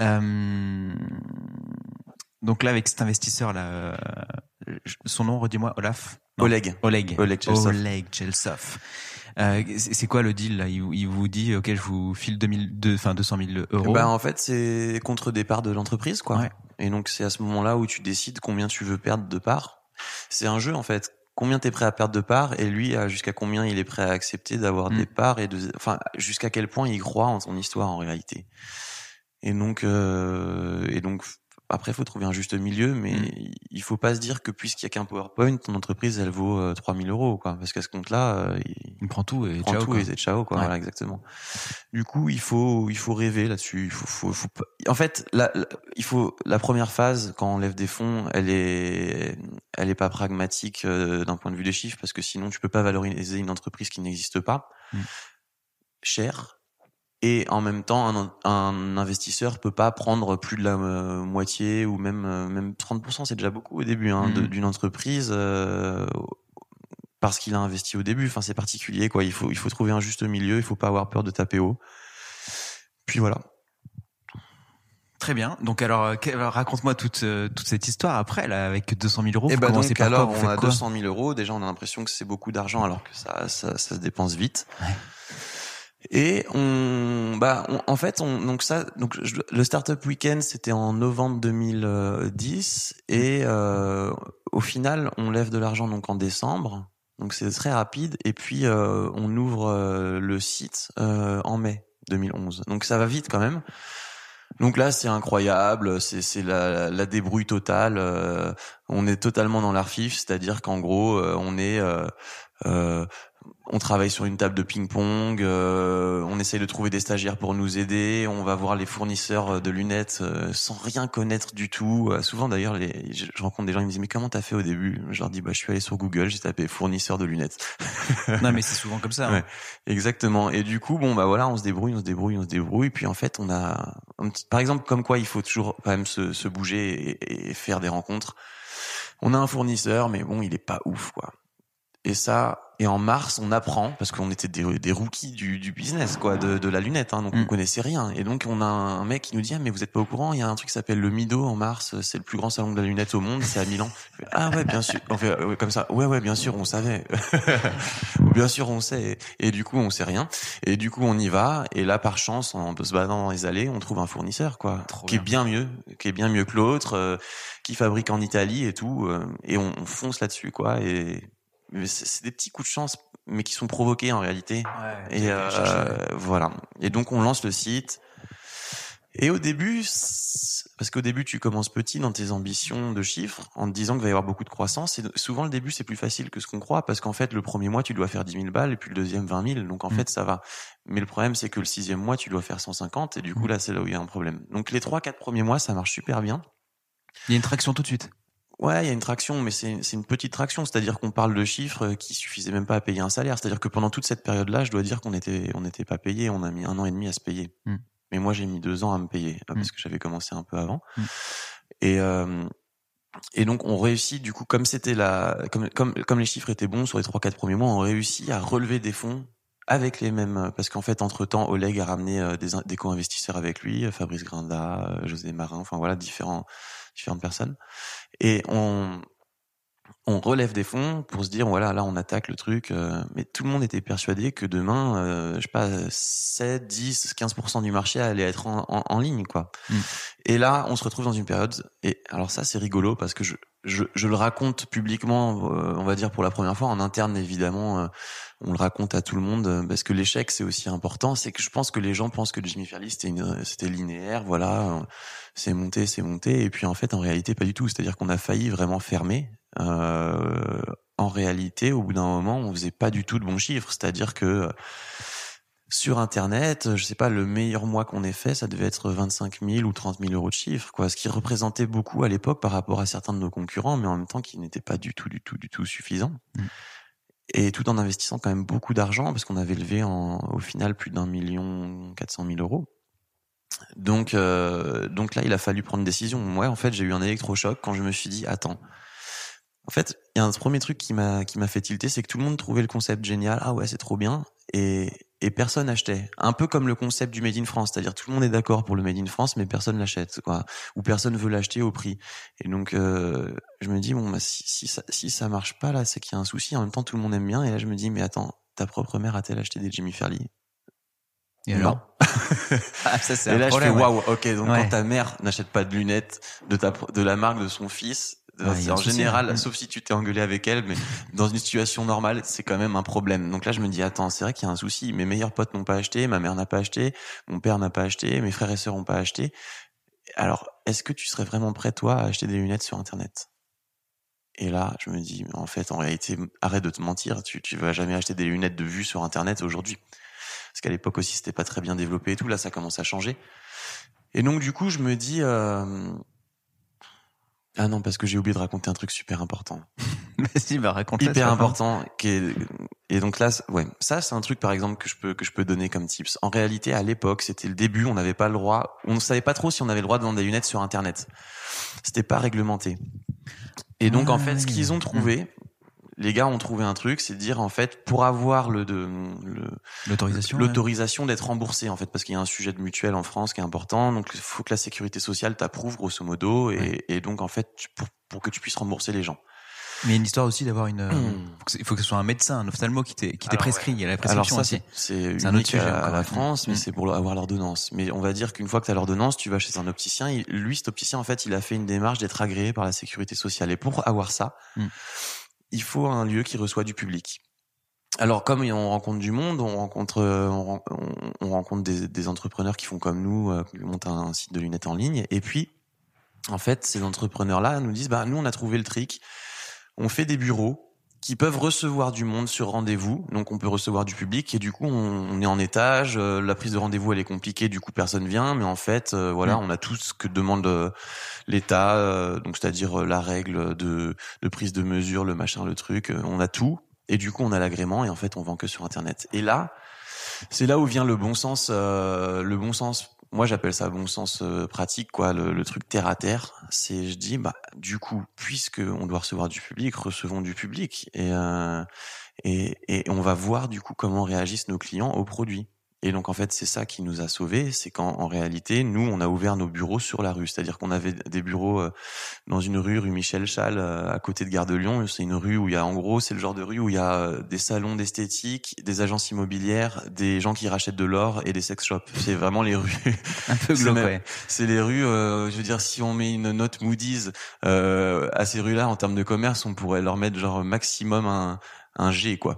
Donc là, avec cet investisseur là, son nom, redis-moi, Olaf. Non. Oleg Jeltsov. C'est quoi le deal là? Il vous dit ok, je vous file 200 000 euros. En fait, c'est contre des parts de l'entreprise, quoi. Ouais. Et donc c'est à ce moment-là où tu décides combien tu veux perdre de parts. C'est un jeu en fait. Combien t'es prêt à perdre de parts, et lui jusqu'à combien il est prêt à accepter d'avoir des parts, jusqu'à quel point il croit en ton histoire en réalité. Et donc après, il faut trouver un juste milieu, mais il faut pas se dire que puisqu'il y a qu'un PowerPoint, ton entreprise, elle vaut 3 000 euros, quoi. Parce qu'à ce compte-là, il prend tout et ciao, quoi. Ouais. Voilà, exactement. Du coup, il faut rêver là-dessus. En fait, la première phase, quand on lève des fonds, elle est pas pragmatique d'un point de vue des chiffres, parce que sinon, tu peux pas valoriser une entreprise qui n'existe pas. Cher. Et en même temps, un investisseur peut pas prendre plus de la moitié ou même 30%, c'est déjà beaucoup au début d'une entreprise parce qu'il a investi au début. Enfin, c'est particulier, quoi. Il faut trouver un juste milieu. Il faut pas avoir peur de taper haut. Puis voilà. Très bien. Donc alors raconte-moi toute cette histoire après là avec 200 000 euros. Et donc alors on a 200 000 euros. Déjà, on a l'impression que c'est beaucoup d'argent alors que ça se dépense vite. Ouais. Et le Startup Weekend, c'était en novembre 2010, et au final, on lève de l'argent donc en décembre, donc c'est très rapide, et puis on ouvre le site en mai 2011. Donc ça va vite quand même. Donc là, c'est incroyable, c'est la débrouille totale. On est totalement dans l'arfif, c'est-à-dire qu'en gros, on est on travaille sur une table de ping-pong, on essaye de trouver des stagiaires pour nous aider, on va voir les fournisseurs de lunettes sans rien connaître du tout. Souvent d'ailleurs, je rencontre des gens qui me disent mais comment t'as fait au début? Je leur dis je suis allé sur Google, j'ai tapé fournisseur de lunettes. Non mais c'est souvent comme ça. Ouais, hein. exactement. Et du coup voilà, on se débrouille. Puis en fait, on a, par exemple, comme quoi il faut toujours quand même se bouger et faire des rencontres. On a un fournisseur, mais bon, il est pas ouf, quoi. Et en mars, on apprend, parce qu'on était des rookies du business, quoi, de la lunette, hein, donc on connaissait rien. Et donc, on a un mec qui nous dit, ah, mais vous êtes pas au courant, il y a un truc qui s'appelle le Mido en mars, c'est le plus grand salon de la lunette au monde, c'est à Milan. Ah ouais, bien sûr. On fait comme ça. Ouais, bien sûr, on savait. Bien sûr, on sait. Et du coup, on sait rien. Et du coup, on y va. Et là, par chance, en se baladant dans les allées, on trouve un fournisseur, quoi, qui est bien mieux que l'autre, qui fabrique en Italie et tout. Et on fonce là-dessus, quoi. Et c'est des petits coups de chance, mais qui sont provoqués en réalité. Ouais, Et voilà. Et donc on lance le site. Et au début, parce qu'au début tu commences petit dans tes ambitions de chiffres, en te disant qu'il va y avoir beaucoup de croissance. Et souvent le début c'est plus facile que ce qu'on croit, parce qu'en fait le premier mois tu dois faire 10 000 balles et puis le deuxième 20 000. Donc en fait ça va. Mais le problème c'est que le 6e mois tu dois faire 150 et du coup là c'est là où il y a un problème. Donc les 3-4 premiers mois ça marche super bien. Il y a une traction tout de suite. Ouais, il y a une traction, mais c'est une petite traction, c'est-à-dire qu'on parle de chiffres qui suffisaient même pas à payer un salaire. C'est-à-dire que pendant toute cette période-là, je dois dire qu'on n'était pas payé. On a mis 1 an et demi à se payer. Mais moi, j'ai mis 2 ans à me payer parce que j'avais commencé un peu avant. Et donc, on réussit, du coup, comme c'était comme les chiffres étaient bons sur les 3-4 premiers mois, on réussit à relever des fonds avec les mêmes, parce qu'en fait, entre-temps, Oleg a ramené des co-investisseurs avec lui, Fabrice Grinda, José Marin, enfin voilà, différentes personnes. Et on relève des fonds pour se dire voilà, là on attaque le truc, mais tout le monde était persuadé que demain je sais pas 7, 10, 15% du marché allait être en ligne, quoi. Et là on se retrouve dans une période, et alors ça c'est rigolo parce que je le raconte publiquement, on va dire pour la première fois, en interne évidemment, on le raconte à tout le monde parce que l'échec c'est aussi important. C'est que je pense que les gens pensent que Jimmy Fairly c'était linéaire, voilà, c'est monté, et puis en fait en réalité pas du tout. C'est-à-dire qu'on a failli vraiment fermer. En réalité, au bout d'un moment, on faisait pas du tout de bons chiffres. C'est-à-dire que sur Internet, je sais pas, le meilleur mois qu'on ait fait, ça devait être 25 000 ou 30 000 euros de chiffre, quoi. Ce qui représentait beaucoup à l'époque par rapport à certains de nos concurrents, mais en même temps qui n'était pas du tout suffisant. Et tout en investissant quand même beaucoup d'argent, parce qu'on avait levé au final plus d'1 400 000 euros. Donc là, il a fallu prendre une décision. Moi, en fait, j'ai eu un électrochoc quand je me suis dit, attends. En fait, il y a un premier truc qui m'a fait tilter, c'est que tout le monde trouvait le concept génial. Ah ouais, c'est trop bien. Et personne achetait. Un peu comme le concept du Made in France. C'est-à-dire, tout le monde est d'accord pour le Made in France, mais personne l'achète, quoi. Ou personne veut l'acheter au prix. Et donc, je me dis, bon, bah, si ça marche pas, là, c'est qu'il y a un souci. En même temps, tout le monde aime bien. Et là, je me dis, mais attends, ta propre mère a-t-elle acheté des Jimmy Fairly? Et alors? Ah, ça, c'est et un là, problème, je fais, waouh, ok, donc ouais. quand ta mère n'achète pas de lunettes de la marque de son fils, Ouais, en général, sauf si tu t'es engueulé avec elle, mais dans une situation normale, c'est quand même un problème. Donc là, je me dis, attends, c'est vrai qu'il y a un souci. Mes meilleurs potes n'ont pas acheté, ma mère n'a pas acheté, mon père n'a pas acheté, mes frères et sœurs n'ont pas acheté. Alors, est-ce que tu serais vraiment prêt, toi, à acheter des lunettes sur Internet? Et là, je me dis, en fait, en réalité, arrête de te mentir, tu vas jamais acheter des lunettes de vue sur Internet aujourd'hui. Parce qu'à l'époque aussi, c'était pas très bien développé et tout. Là, ça commence à changer. Et donc, du coup, je me dis, ah non, parce que j'ai oublié de raconter un truc super important. Vas-y, bah, raconte-le. Hyper important. Et donc là, ouais, ça, c'est un truc, par exemple, que je peux donner comme tips. En réalité, à l'époque, c'était le début, on n'avait pas le droit, on ne savait pas trop si on avait le droit de vendre des lunettes sur Internet. C'était pas réglementé. Et donc, en fait, ce qu'ils ont trouvé, les gars ont trouvé un truc, c'est de dire, en fait, pour avoir l'autorisation d'être remboursé, en fait, parce qu'il y a un sujet de mutuelle en France qui est important, donc il faut que la sécurité sociale t'approuve, grosso modo, et donc, en fait, pour que tu puisses rembourser les gens. Mais il y a une histoire aussi d'avoir il faut que ce soit un médecin, un ophtalmo qui t'ait prescrit. Ouais. Il y a la prescription. Alors ça, aussi. c'est un autre sujet à la France, mais c'est pour avoir l'ordonnance. Mais on va dire qu'une fois que tu as l'ordonnance, tu vas chez un opticien. Cet opticien, en fait, il a fait une démarche d'être agréé par la sécurité sociale. Et pour avoir ça, il faut un lieu qui reçoit du public. Alors, comme on rencontre du monde, on rencontre des entrepreneurs qui font comme nous, qui montent un site de lunettes en ligne. Et puis, en fait, ces entrepreneurs-là nous disent, bah, nous, on a trouvé le trick. On fait des bureaux qui peuvent recevoir du monde sur rendez-vous. Donc on peut recevoir du public et du coup on est en étage, la prise de rendez-vous elle est compliquée, du coup personne vient, mais en fait voilà, on a tout ce que demande l'État, donc c'est-à-dire la règle de prise de mesure, le machin, le truc, on a tout et du coup on a l'agrément et en fait on vend que sur internet. Et là, c'est là où vient le bon sens moi j'appelle ça bon sens pratique, quoi, le truc terre à terre. C'est, je dis, bah du coup, puisque on doit recevoir du public, recevons du public et on va voir du coup comment réagissent nos clients aux produits. Et donc en fait c'est ça qui nous a sauvés, c'est qu'en réalité nous on a ouvert nos bureaux sur la rue, c'est-à-dire qu'on avait des bureaux dans une rue Michel Chal à côté de Gare de Lyon. C'est une rue où il y a, en gros c'est le genre de rue où il y a des salons d'esthétique, des agences immobilières, des gens qui rachètent de l'or et des sex shops. C'est vraiment les rues un peu glauque, ouais. C'est les rues, je veux dire, si on met une note Moody's à ces rues-là en termes de commerce, on pourrait leur mettre genre maximum un G, quoi.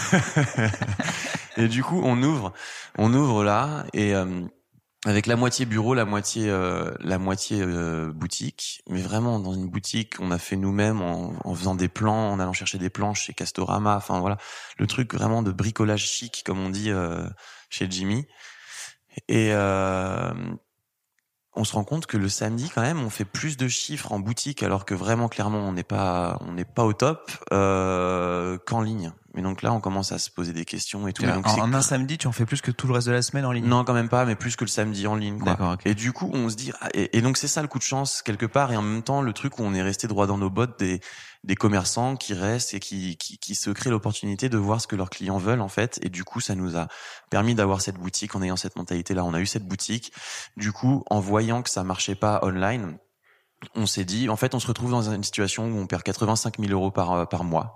Et du coup on ouvre là et avec la moitié bureau, la moitié boutique, mais vraiment dans une boutique on a fait nous-mêmes en faisant des plans, en allant chercher des plans chez Castorama, enfin voilà, le truc vraiment de bricolage chic comme on dit chez Jimmy. Et on se rend compte que le samedi quand même on fait plus de chiffres en boutique alors que vraiment clairement on n'est pas au top qu'en ligne. Mais donc là on commence à se poser des questions et tout. Et donc en un samedi tu en fais plus que tout le reste de la semaine en ligne? Non, quand même pas, mais plus que le samedi en ligne, quoi. D'accord, okay. Et du coup on se dit et donc c'est ça le coup de chance quelque part, et en même temps le truc où on est resté droit dans nos bottes des commerçants qui restent et qui se créent l'opportunité de voir ce que leurs clients veulent en fait. Et du coup ça nous a permis d'avoir cette boutique en ayant cette mentalité là. On a eu cette boutique, du coup en voyant que ça marchait pas online, on s'est dit, en fait on se retrouve dans une situation où on perd 85 000 euros par mois.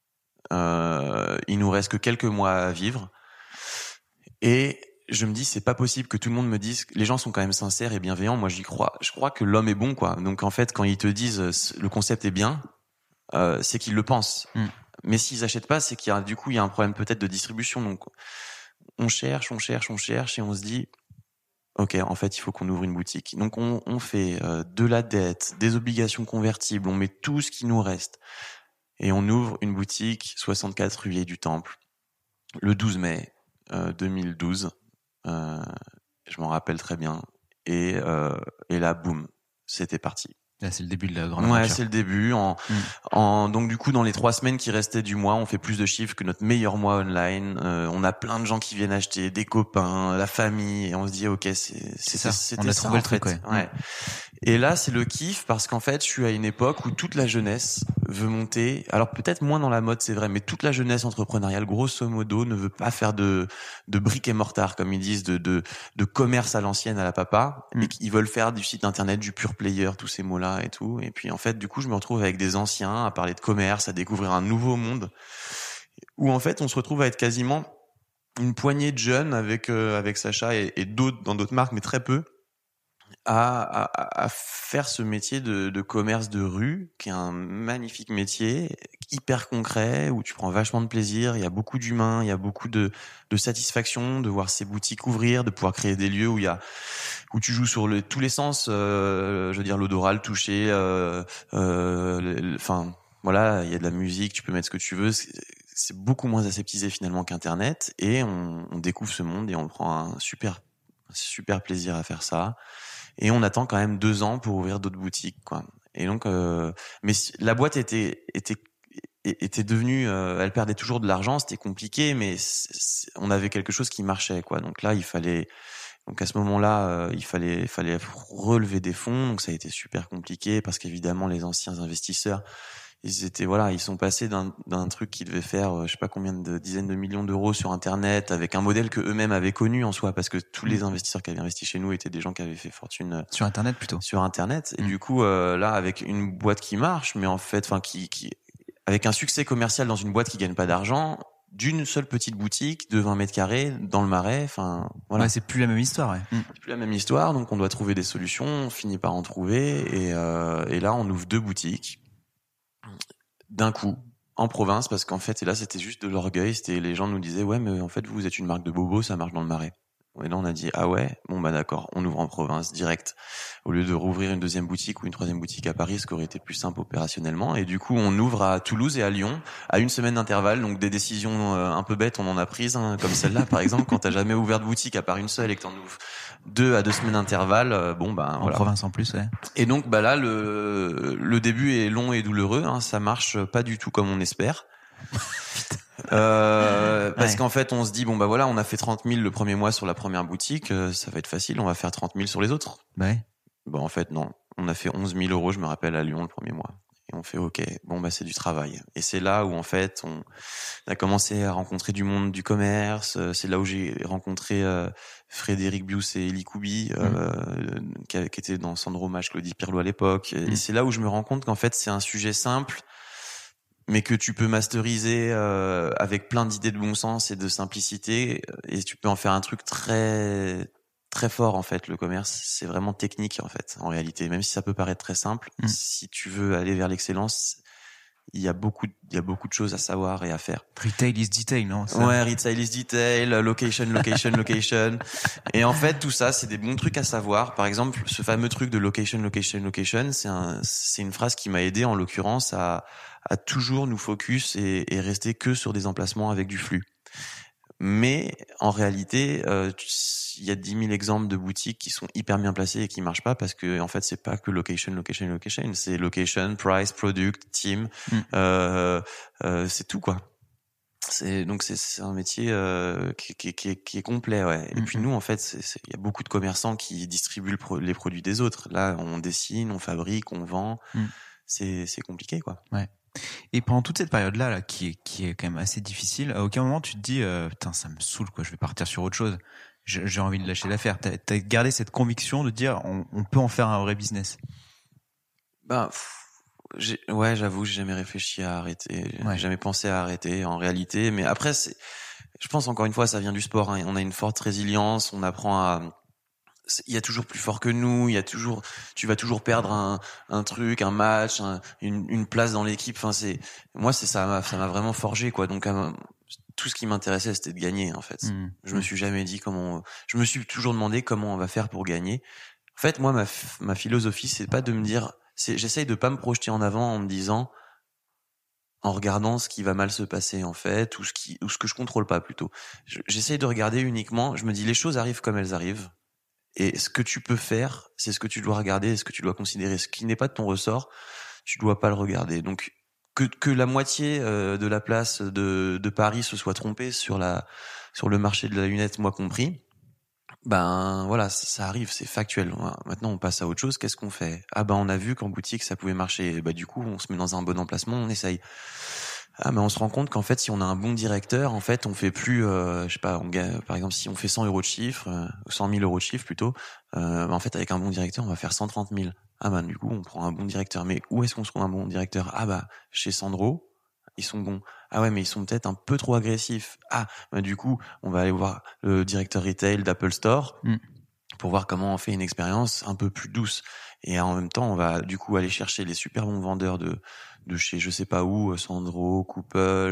Il nous reste que quelques mois à vivre et je me dis c'est pas possible que tout le monde me dise, les gens sont quand même sincères et bienveillants, moi j'y crois, je crois que l'homme est bon, quoi. Donc en fait quand ils te disent le concept est bien, c'est qu'ils le pensent. Mais s'ils achètent pas, c'est qu'il y a un problème peut-être de distribution. Donc on cherche et on se dit ok, en fait il faut qu'on ouvre une boutique. Donc on fait de la dette, des obligations convertibles, on met tout ce qui nous reste et on ouvre une boutique 64 rue Vieille du Temple le 12 mai 2012. Je m'en rappelle très bien. Et là, boum, c'était parti. Là, c'est le début de la grande aventure. Ouais, c'est le début. Donc du coup, dans les 3 semaines qui restaient du mois, on fait plus de chiffres que notre meilleur mois online. On a plein de gens qui viennent acheter, des copains, la famille, et on se dit ok, c'était ça. On a trouvé le truc, ouais. Et là, c'est le kiff parce qu'en fait, je suis à une époque où toute la jeunesse veut monter. Alors peut-être moins dans la mode, c'est vrai, mais toute la jeunesse entrepreneuriale, grosso modo, ne veut pas faire de briques et mortar, comme ils disent, de commerce à l'ancienne, à la papa, et qu'ils veulent faire du site internet, du pure player, tous ces mots-là et tout. Et puis en fait, du coup, je me retrouve avec des anciens à parler de commerce, à découvrir un nouveau monde, où en fait, on se retrouve à être quasiment une poignée de jeunes avec Sacha et d'autres dans d'autres marques, mais très peu, à faire ce métier de commerce de rue, qui est un magnifique métier, hyper concret, où tu prends vachement de plaisir, il y a beaucoup d'humains, il y a beaucoup de satisfaction de voir ces boutiques ouvrir, de pouvoir créer des lieux où tu joues sur tous les sens, je veux dire l'odorat, le toucher, enfin voilà, il y a de la musique, tu peux mettre ce que tu veux, c'est beaucoup moins aseptisé finalement qu'Internet, et on découvre ce monde et on prend un super plaisir à faire ça. Et on attend quand même 2 ans pour ouvrir d'autres boutiques, quoi. Et donc, mais la boîte était devenue, elle perdait toujours de l'argent, c'était compliqué, mais on avait quelque chose qui marchait, quoi. Donc là, donc à ce moment-là, il fallait relever des fonds. Donc ça a été super compliqué parce qu'évidemment, les anciens investisseurs, ils sont passés d'un truc qui devait faire je sais pas combien de dizaines de millions d'euros sur internet, avec un modèle que eux-mêmes avaient connu en soi, parce que tous les investisseurs qui avaient investi chez nous étaient des gens qui avaient fait fortune sur internet plutôt. Sur internet. Et du coup là, avec une boîte qui marche, mais en fait qui avec un succès commercial dans une boîte qui gagne pas d'argent, d'une seule petite boutique de 20 mètres carrés dans le Marais, enfin voilà. Ouais, c'est plus la même histoire, ouais. C'est plus la même histoire, donc on doit trouver des solutions, on finit par en trouver, et là on ouvre 2 boutiques d'un coup en province, parce qu'en fait, et là c'était juste de l'orgueil, c'était, les gens nous disaient ouais mais en fait vous êtes une marque de bobo, ça marche dans le Marais. Et là, on a dit, ah ouais, bon, bah, d'accord, on ouvre en province, direct. Au lieu de rouvrir une deuxième boutique ou une troisième boutique à Paris, ce qui aurait été plus simple opérationnellement. Et du coup, on ouvre à Toulouse et à Lyon, à une semaine d'intervalle. Donc, des décisions un peu bêtes, on en a prises, hein, comme celle-là, par exemple, quand t'as jamais ouvert de boutique à part une seule et que t'en ouvres 2 à 2 semaines d'intervalle, bon, bah, en province en plus, ouais. Et donc, bah là, le début est long et douloureux, hein, ça marche pas du tout comme on espère. Parce qu'en fait on se dit bon bah voilà, on a fait 30 000 le premier mois sur la première boutique, ça va être facile, on va faire 30 000 sur les autres. Ouais. Bon en fait non, on a fait 11 000 euros, je me rappelle, à Lyon le premier mois. Et on fait ok, bon bah c'est du travail. Et c'est là où en fait on a commencé à rencontrer du monde du commerce. C'est là où j'ai rencontré Frédéric Bius et Elie Koubi, qui étaient dans Sandro Mach, Claudie Pirlo à l'époque. Et c'est là où je me rends compte qu'en fait c'est un sujet simple, mais que tu peux masteriser avec plein d'idées de bon sens et de simplicité, et tu peux en faire un truc très très fort en fait. Le commerce, c'est vraiment technique en fait, en réalité, même si ça peut paraître très simple. Si tu veux aller vers l'excellence, il y a beaucoup de choses à savoir et à faire. Retail is detail, non? Ça... Ouais, retail is detail, location. Et en fait, tout ça, c'est des bons trucs à savoir. Par exemple, ce fameux truc de location, c'est une phrase qui m'a aidé en l'occurrence à toujours nous focus et rester que sur des emplacements avec du flux. Mais en réalité, il y a 10 000 exemples de boutiques qui sont hyper bien placées et qui marchent pas parce que en fait c'est pas que location, c'est location, price, product, team, c'est tout quoi. C'est un métier qui est complet, ouais. Et puis nous en fait, il y a beaucoup de commerçants qui distribuent les produits des autres. Là, on dessine, on fabrique, on vend. C'est compliqué quoi. Ouais. Et pendant toute cette période-là, là, qui est quand même assez difficile, à aucun moment tu te dis, putain, ça me saoule, quoi, je vais partir sur autre chose. J'ai envie de lâcher l'affaire. T'as gardé cette conviction de dire, on peut en faire un vrai business. Ben, j'avoue, j'ai jamais réfléchi à arrêter. J'ai jamais pensé à arrêter, en réalité. Mais après, je pense encore une fois, ça vient du sport, hein. On a une forte résilience, on apprend il y a toujours plus fort que nous, tu vas toujours perdre un truc, un match, une place dans l'équipe. Enfin, ça m'a vraiment forgé, quoi. Donc, tout ce qui m'intéressait, c'était de gagner, en fait. Je me suis jamais dit je me suis toujours demandé comment on va faire pour gagner. En fait, moi, ma philosophie, c'est pas de me dire, j'essaye de pas me projeter en avant en me disant, en regardant ce qui va mal se passer, en fait, ou ce que je contrôle pas, plutôt. J'essaye de regarder uniquement, je me dis, les choses arrivent comme elles arrivent. Et ce que tu peux faire, c'est ce que tu dois regarder et ce que tu dois considérer. Ce qui n'est pas de ton ressort, tu dois pas le regarder. Donc, que la moitié de la place de Paris se soit trompée sur le marché de la lunette, moi compris, ben voilà, ça arrive, c'est factuel. Maintenant, on passe à autre chose. Qu'est-ce qu'on fait? Ah ben, on a vu qu'en boutique, ça pouvait marcher. Bah du coup, on se met dans un bon emplacement, on essaye. Ah mais on se rend compte qu'en fait si on a un bon directeur, en fait on fait plus je sais pas, par exemple si on fait 100 euros de chiffre, 100 000 euros de chiffre plutôt, en fait avec un bon directeur on va faire 130 000. Ah bah du coup on prend un bon directeur. Mais où est-ce qu'on se trouve un bon directeur? Ah bah chez Sandro, ils sont bons. Ah ouais mais ils sont peut-être un peu trop agressifs. Ah bah du coup on va aller voir le directeur retail d'Apple Store pour voir comment on fait une expérience un peu plus douce. Et en même temps on va du coup aller chercher les super bons vendeurs de chez je sais pas où, Sandro, Couples,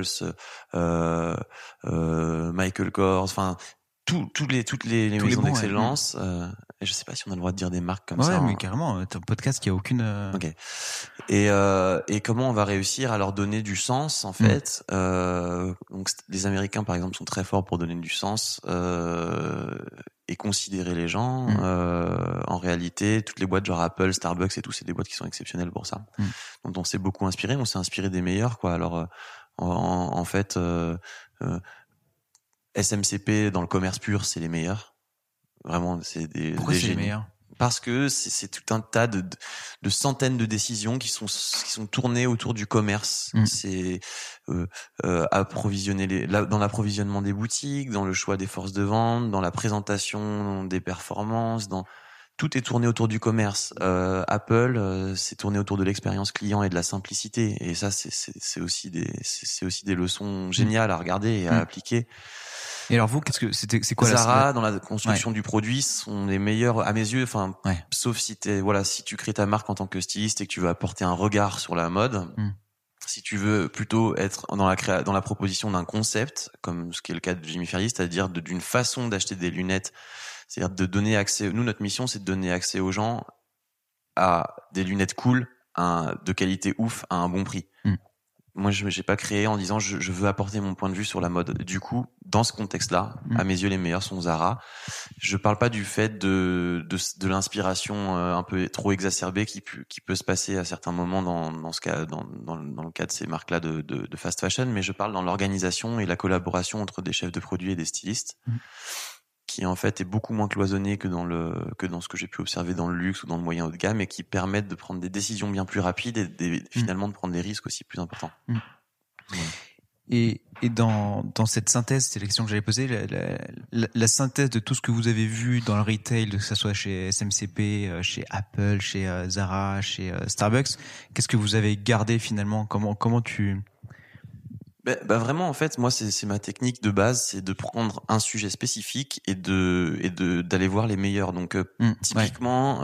Michael Kors, enfin toutes les maisons d'excellence. Je sais pas si on a le droit de dire des marques comme ça. Ouais, mais carrément, t'as un podcast qui a aucune. Ok. Et comment on va réussir à leur donner du sens en fait. Donc les Américains par exemple sont très forts pour donner du sens et considérer les gens. En réalité, toutes les boîtes genre Apple, Starbucks et tout, c'est des boîtes qui sont exceptionnelles pour ça. Donc on s'est beaucoup inspiré, on s'est inspiré des meilleurs quoi. Alors en fait SMCP dans le commerce pur, c'est les meilleurs. Vraiment, c'est Pourquoi c'est les meilleurs? Parce que c'est tout un tas de centaines de décisions qui sont tournées autour du commerce. C'est approvisionner dans l'approvisionnement des boutiques, dans le choix des forces de vente, dans la présentation des performances, tout est tourné autour du commerce. Apple, c'est tourné autour de l'expérience client et de la simplicité. Et ça, c'est aussi des leçons géniales à regarder et à appliquer. Et alors vous, c'est quoi Zara, dans la construction du produit, sont les meilleurs à mes yeux. Enfin, sauf si si tu crées ta marque en tant que styliste et que tu veux apporter un regard sur la mode. Si tu veux plutôt être dans la proposition d'un concept, comme ce qui est le cas de Jimmy Fairly, c'est-à-dire d'une façon d'acheter des lunettes, c'est-à-dire de donner accès. Nous, notre mission, c'est de donner accès aux gens à des lunettes cool, de qualité ouf, à un bon prix. Moi, j'ai pas créé en disant je veux apporter mon point de vue sur la mode. Du coup, dans ce contexte-là, à mes yeux, les meilleurs sont Zara. Je parle pas du fait de l'inspiration un peu trop exacerbée qui peut se passer à certains moments dans ce cas, dans le cas de ces marques-là de fast fashion, mais je parle dans l'organisation et la collaboration entre des chefs de produits et des stylistes. Qui en fait est beaucoup moins cloisonné que dans ce que j'ai pu observer dans le luxe ou dans le moyen haut de gamme, et qui permettent de prendre des décisions bien plus rapides et finalement de prendre des risques aussi plus importants. Et dans cette synthèse, c'est la question que j'allais poser, la synthèse de tout ce que vous avez vu dans le retail, que ce soit chez SMCP, chez Apple, chez Zara, chez Starbucks, qu'est-ce que vous avez gardé finalement? Comment tu... Bah vraiment, en fait, moi, c'est ma technique de base, c'est de prendre un sujet spécifique et d'aller voir les meilleurs. Donc, typiquement,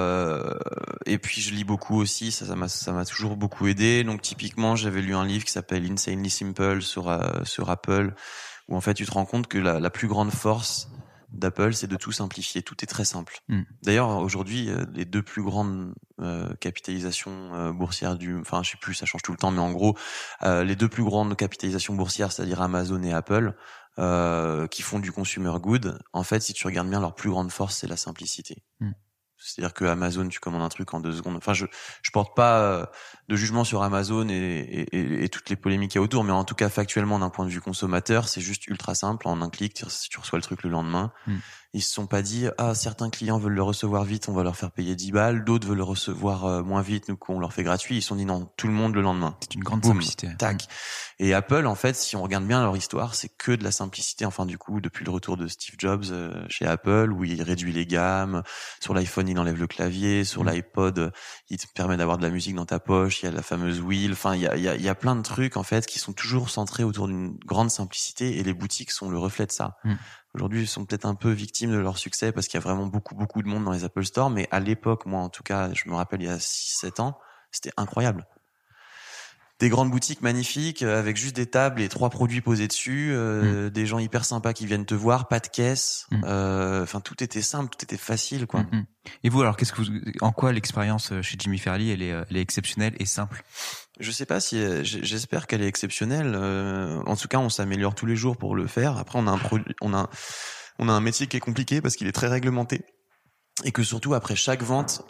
et puis je lis beaucoup aussi, ça m'a toujours beaucoup aidé. Donc, typiquement, j'avais lu un livre qui s'appelle Insanely Simple sur Apple, où en fait, tu te rends compte que la plus grande force d'Apple, c'est de tout simplifier. Tout est très simple. D'ailleurs, aujourd'hui, les deux plus grandes capitalisations boursières enfin, je sais plus, ça change tout le temps, mais en gros, les deux plus grandes capitalisations boursières, c'est-à-dire Amazon et Apple, qui font du consumer good, en fait, si tu regardes bien, leur plus grande force, c'est la simplicité. C'est-à-dire que Amazon, tu commandes un truc en 2 secondes. Enfin, je porte pas de jugement sur Amazon et toutes les polémiques qu'il y a autour, mais en tout cas, factuellement, d'un point de vue consommateur, c'est juste ultra simple. En un clic, tu reçois le truc le lendemain. Ils se sont pas dit, certains clients veulent le recevoir vite, on va leur faire payer 10 balles, d'autres veulent le recevoir moins vite, nous, on leur fait gratuit. Ils se sont dit non, tout le monde le lendemain. C'est une grande simplicité. Tac. Et Apple, en fait, si on regarde bien leur histoire, c'est que de la simplicité. Enfin, du coup, depuis le retour de Steve Jobs chez Apple, où il réduit les gammes, sur l'iPhone, il enlève le clavier, sur l'iPod, il te permet d'avoir de la musique dans ta poche, il y a la fameuse wheel. Enfin, il y a plein de trucs, en fait, qui sont toujours centrés autour d'une grande simplicité, et les boutiques sont le reflet de ça. Aujourd'hui, ils sont peut-être un peu victimes de leur succès parce qu'il y a vraiment beaucoup de monde dans les Apple Store. Mais à l'époque, moi, en tout cas, je me rappelle il y a 6-7 ans, c'était incroyable. Des grandes boutiques magnifiques avec juste des tables et 3 produits posés dessus, des gens hyper sympas qui viennent te voir, pas de caisse. Enfin, tout était simple, tout était facile, quoi. Et vous, alors, en quoi l'expérience chez Jimmy Fairly, elle est exceptionnelle et simple? Je sais pas si, j'espère qu'elle est exceptionnelle. En tout cas, on s'améliore tous les jours pour le faire. Après, on a un métier qui est compliqué parce qu'il est très réglementé, et que surtout après chaque vente,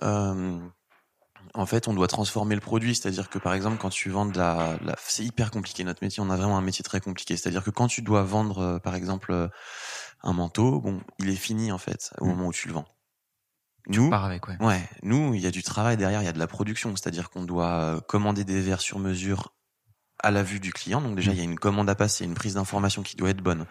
en fait, on doit transformer le produit. C'est-à-dire que, par exemple, quand tu vends c'est hyper compliqué, notre métier. On a vraiment un métier très compliqué. C'est-à-dire que quand tu dois vendre, par exemple, un manteau, bon, il est fini, en fait, au moment où tu le vends. Nous, nous, il y a du travail derrière, il y a de la production. C'est-à-dire qu'on doit commander des verres sur mesure à la vue du client. Donc déjà, il y a une commande à passer, une prise d'information qui doit être bonne.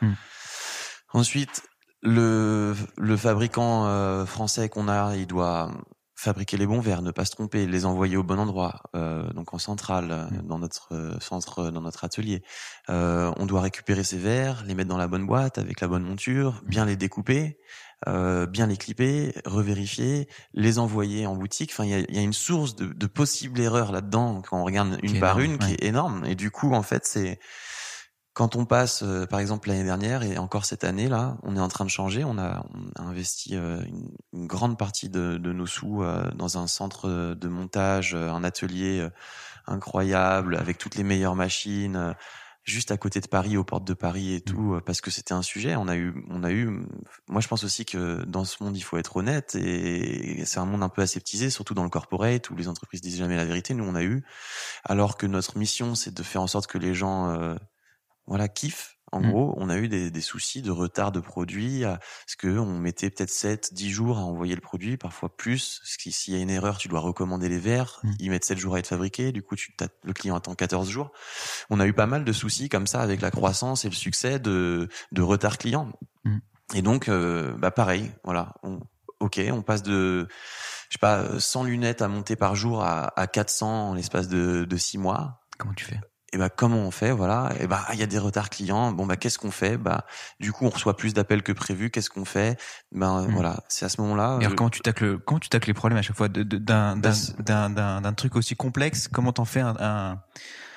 Ensuite, le fabricant français qu'on a, il doit fabriquer les bons verres, ne pas se tromper, les envoyer au bon endroit, donc en centrale, dans notre centre, dans notre atelier. On doit récupérer ces verres, les mettre dans la bonne boîte avec la bonne monture, bien les découper, bien les clipper, revérifier, les envoyer en boutique. Enfin, il y a une source de possibles erreurs là-dedans quand on regarde une par une, qui est énorme. Et du coup, en fait, c'est quand on passe, par exemple l'année dernière et encore cette année là, on est en train de changer. On a investi une grande partie de nos sous dans un centre de montage, un atelier incroyable avec toutes les meilleures machines, juste à côté de Paris, aux portes de Paris et tout, parce que c'était un sujet. On a eu. Moi, je pense aussi que dans ce monde, il faut être honnête, et c'est un monde un peu aseptisé, surtout dans le corporate où les entreprises disent jamais la vérité. Nous, on a eu, alors que notre mission, c'est de faire en sorte que les gens kiffent. En gros, on a eu des soucis de retard de produits, parce que on mettait peut-être 7-10 jours à envoyer le produit, parfois plus. Parce que s'il y a une erreur, tu dois recommander les verres. Ils mettent 7 jours à être fabriqués. Du coup, le client attend 14 jours. On a eu pas mal de soucis comme ça avec la croissance et le succès de retard client. Et donc, pareil, voilà. On passe de, je sais pas, 100 lunettes à monter par jour à 400 en l'espace de 6 mois. Comment tu fais? Et comment on fait, voilà. Et il y a des retards clients. Bon, qu'est-ce qu'on fait? Du coup, on reçoit plus d'appels que prévu. Qu'est-ce qu'on fait? Voilà. C'est à ce moment-là. Et alors, comment tu tacles les problèmes à chaque fois d'un truc aussi complexe? Comment t'en fais un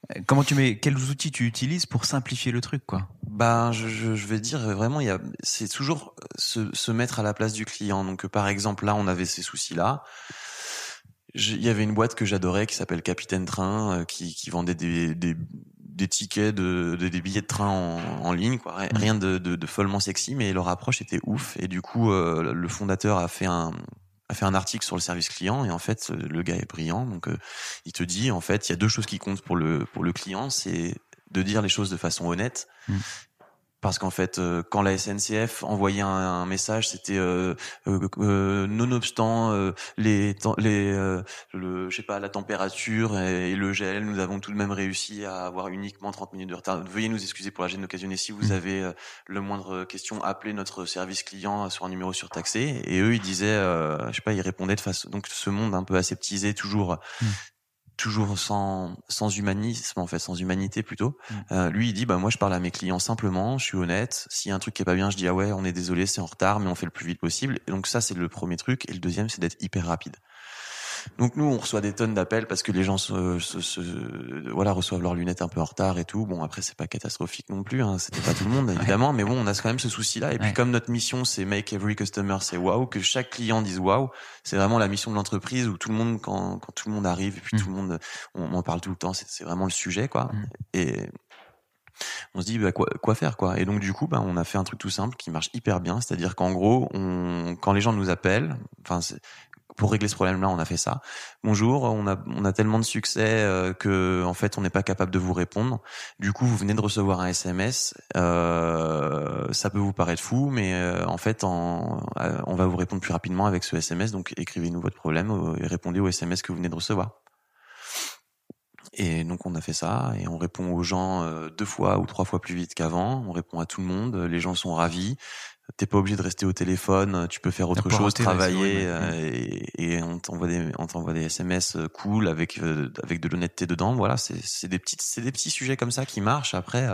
Quels outils tu utilises pour simplifier le truc, quoi? Je vais dire vraiment, c'est toujours se mettre à la place du client. Donc, par exemple, là, on avait ces soucis-là. Il y avait une boîte que j'adorais qui s'appelle Capitaine Train, qui vendait des tickets des billets de train en ligne, quoi. Rien de follement sexy, mais leur approche était ouf. Et du coup, le fondateur a fait un article sur le service client, et en fait le gars est brillant, donc il te dit en fait il y a deux choses qui comptent pour le client, c'est de dire les choses de façon honnête. Parce qu'en fait, quand la SNCF envoyait un message, c'était nonobstant la température et le gel, nous avons tout de même réussi à avoir uniquement 30 minutes de retard. Veuillez nous excuser pour la gêne occasionnée. Si vous avez le moindre question, appelez notre service client sur un numéro surtaxé. Et eux, ils disaient, ils répondaient de façon. Donc ce monde un peu aseptisé, toujours sans humanisme, en fait, sans humanité plutôt. Lui, il dit, moi, je parle à mes clients simplement, je suis honnête. S'il y a un truc qui est pas bien, je dis, ah ouais, on est désolé, c'est en retard, mais on fait le plus vite possible. Et donc ça, c'est le premier truc. Et le deuxième, c'est d'être hyper rapide. Donc nous, on reçoit des tonnes d'appels parce que les gens reçoivent leurs lunettes un peu en retard et tout. Bon, après, c'est pas catastrophique non plus, hein. C'était pas tout le monde, évidemment. Mais bon, on a quand même ce souci-là. Et puis, comme notre mission, c'est make every customer say wow, que chaque client dise wow, c'est vraiment la mission de l'entreprise où tout le monde, quand tout le monde arrive, et puis tout le monde, on en parle tout le temps. C'est vraiment le sujet, quoi. Et on se dit, quoi faire, quoi. Et donc, du coup, on a fait un truc tout simple qui marche hyper bien. C'est-à-dire qu'en gros, quand les gens nous appellent, pour régler ce problème-là, on a fait ça. Bonjour, on a tellement de succès que en fait, on n'est pas capable de vous répondre. Du coup, vous venez de recevoir un SMS. Ça peut vous paraître fou, mais en fait, on va vous répondre plus rapidement avec ce SMS. Donc, écrivez-nous votre problème et répondez au SMS que vous venez de recevoir. Et donc, on a fait ça et on répond aux gens 2 fois ou 3 fois plus vite qu'avant. On répond à tout le monde. Les gens sont ravis. T'es pas obligé de rester au téléphone, tu peux faire autre chose, travailler, et on t'envoie des SMS cool avec de l'honnêteté dedans. Voilà, c'est des petits sujets comme ça qui marchent. Après,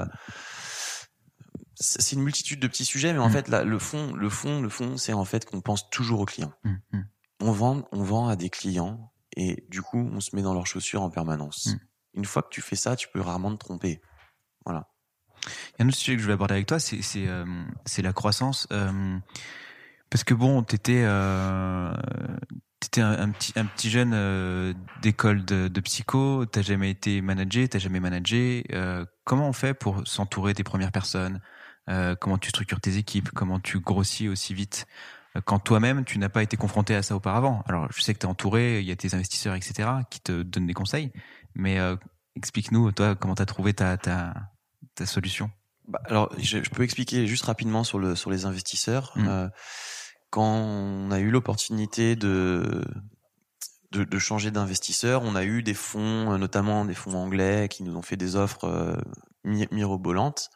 c'est une multitude de petits sujets, mais en fait, là, le fond, c'est en fait qu'on pense toujours aux clients. On vend à des clients, et du coup, on se met dans leurs chaussures en permanence. Une fois que tu fais ça, tu peux rarement te tromper. Voilà. Il y a un autre sujet que je voulais aborder avec toi, c'est la croissance, parce que bon, t'étais un petit jeune d'école de psycho, t'as jamais été managé, comment on fait pour s'entourer des premières personnes, comment tu structures tes équipes, comment tu grossis aussi vite quand toi-même tu n'as pas été confronté à ça auparavant? Alors je sais que t'es entouré, il y a tes investisseurs, etc., qui te donnent des conseils, mais explique-nous, toi, comment t'as trouvé ta solution? Alors, je peux expliquer juste rapidement sur les investisseurs. Quand on a eu l'opportunité de changer d'investisseur, on a eu des fonds, notamment des fonds anglais, qui nous ont fait des offres mirobolantes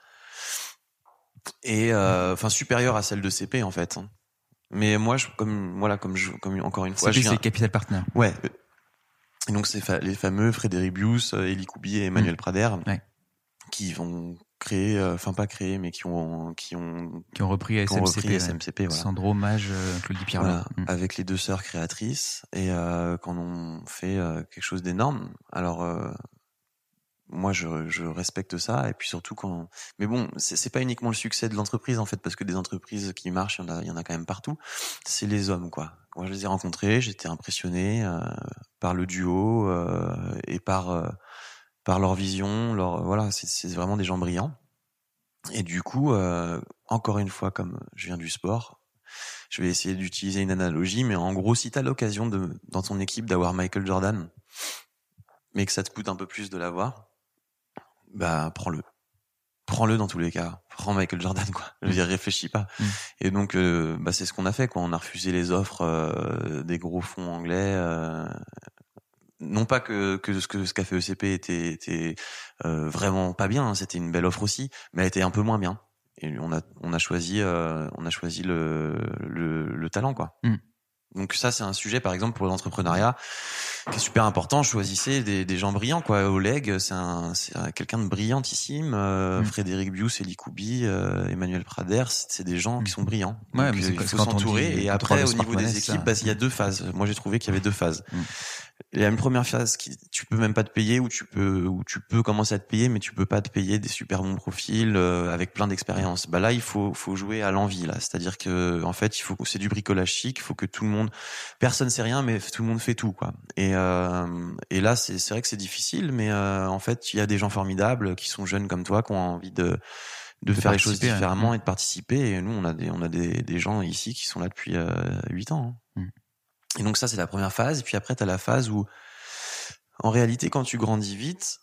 et supérieures à celles de CP en fait. Mais moi, comme encore une fois, CP, c'est Capital Partner. Ouais. Et donc c'est les fameux Frédéric Bius, Elie Koubi et Emmanuel Prader, qui vont créer, pas créer, mais qui ont repris SMCP, voilà. Sandro, Mage, Claudie Pierre. Voilà, avec les 2 sœurs créatrices, et quand on fait quelque chose d'énorme. Alors moi je respecte ça, et puis surtout mais bon, c'est pas uniquement le succès de l'entreprise en fait, parce que des entreprises qui marchent, il y en a quand même partout. C'est les hommes, quoi. Moi je les ai rencontrés, j'étais impressionné par le duo et par leur vision, c'est vraiment des gens brillants. Et du coup, encore une fois, comme je viens du sport, je vais essayer d'utiliser une analogie, mais en gros, si t'as l'occasion dans ton équipe d'avoir Michael Jordan, mais que ça te coûte un peu plus de l'avoir, prends-le. Prends-le dans tous les cas. Prends Michael Jordan, quoi. Je veux dire, réfléchis pas. Et donc, c'est ce qu'on a fait, quoi. On a refusé les offres des gros fonds anglais. Non pas que ce qu'a fait ECP était vraiment pas bien, hein, c'était une belle offre aussi, mais elle était un peu moins bien. Et on a choisi le talent, quoi. Donc ça, c'est un sujet, par exemple, pour l'entrepreneuriat qui est super important. Choisissez des gens brillants, quoi. Oleg, c'est quelqu'un de brillantissime. Frédéric Bius, Elie Koubi, Emmanuel Prader, c'est des gens qui sont brillants. Donc, il faut s'entourer. Et après, au niveau des équipes, il y a 2 phases. Moi, j'ai trouvé qu'il y avait 2 phases. il y a une première phase qui tu peux même pas te payer, ou tu peux commencer à te payer, mais tu peux pas te payer des super bons profils avec plein d'expérience. Bah là, il faut jouer à l'envie là, c'est-à-dire que en fait, c'est du bricolage chic, il faut que tout le monde, personne sait rien, mais tout le monde fait tout quoi. Et là, c'est vrai que c'est difficile, mais en fait, il y a des gens formidables qui sont jeunes comme toi, qui ont envie de faire les choses différemment et de participer. Et nous, on a des gens ici qui sont là depuis 8 ans. Hein. Et donc ça, c'est la première phase. Et puis après, t'as la phase où, en réalité, quand tu grandis vite,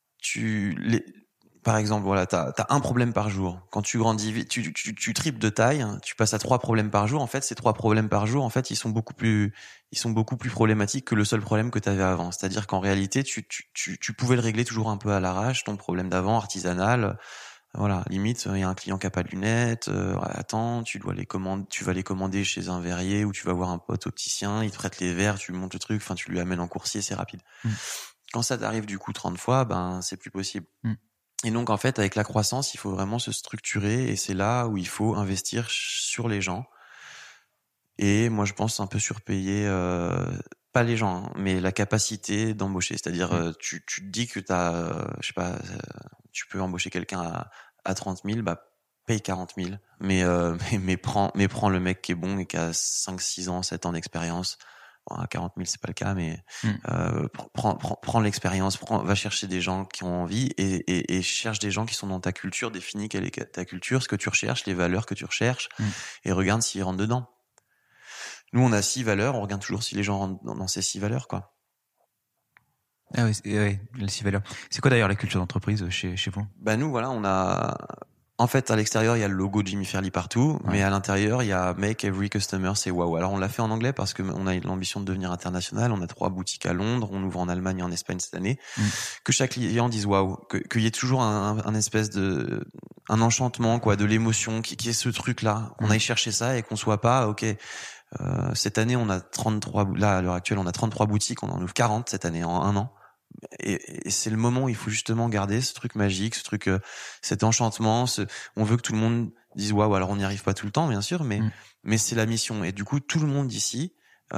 par exemple, voilà, t'as un problème par jour. Quand tu grandis vite, tu triples de taille, hein, tu passes à 3 problèmes par jour. En fait, ces 3 problèmes par jour, en fait, ils sont beaucoup plus problématiques que le seul problème que t'avais avant. C'est-à-dire qu'en réalité, tu pouvais le régler toujours un peu à l'arrache, ton problème d'avant, artisanal. Voilà, limite, il y a un client qui a pas de lunettes, attends, tu vas les commander chez un verrier, ou tu vas voir un pote opticien, il te prête les verres, tu montes le truc, enfin, tu lui amènes en coursier, c'est rapide. Quand ça t'arrive du coup 30 fois, ben, c'est plus possible. Et donc, en fait, avec la croissance, il faut vraiment se structurer, et c'est là où il faut investir sur les gens. Et moi, je pense un peu surpayer, pas les gens, hein, mais la capacité d'embaucher. C'est-à-dire, tu te dis que je sais pas, tu peux embaucher quelqu'un à 30 000, bah, paye 40 000. Mais prends le mec qui est bon et qui a 5, 6 ans, 7 ans d'expérience. Bon, à 40 000, c'est pas le cas, mais prends l'expérience, va chercher des gens qui ont envie, et cherche des gens qui sont dans ta culture, définis quelle est ta culture, ce que tu recherches, les valeurs que tu recherches, et regarde s'ils rentrent dedans. Nous, on a 6 valeurs, on regarde toujours si les gens rentrent dans ces 6 valeurs, quoi. Ah oui, les 6 valeurs. C'est quoi d'ailleurs la culture d'entreprise chez vous? Bah nous, voilà, on a... En fait, à l'extérieur, il y a le logo Jimmy Fairly partout, mais à l'intérieur, il y a Make Every Customer Say Wow. Alors, on l'a fait en anglais parce que on a l'ambition de devenir international. On a 3 boutiques à Londres, on ouvre en Allemagne et en Espagne cette année. Que chaque client dise wow, qu'il y ait toujours un espèce de... un enchantement, quoi, de l'émotion, qui est ce truc-là. On aille chercher ça et qu'on soit pas, ok... cette année, on a 33, là, à l'heure actuelle, on a 33 boutiques, on en ouvre 40 cette année, en 1 an. Et c'est le moment où il faut justement garder ce truc magique, ce truc, cet enchantement, on veut que tout le monde dise waouh. Alors on n'y arrive pas tout le temps, bien sûr, mais c'est la mission. Et du coup, tout le monde ici,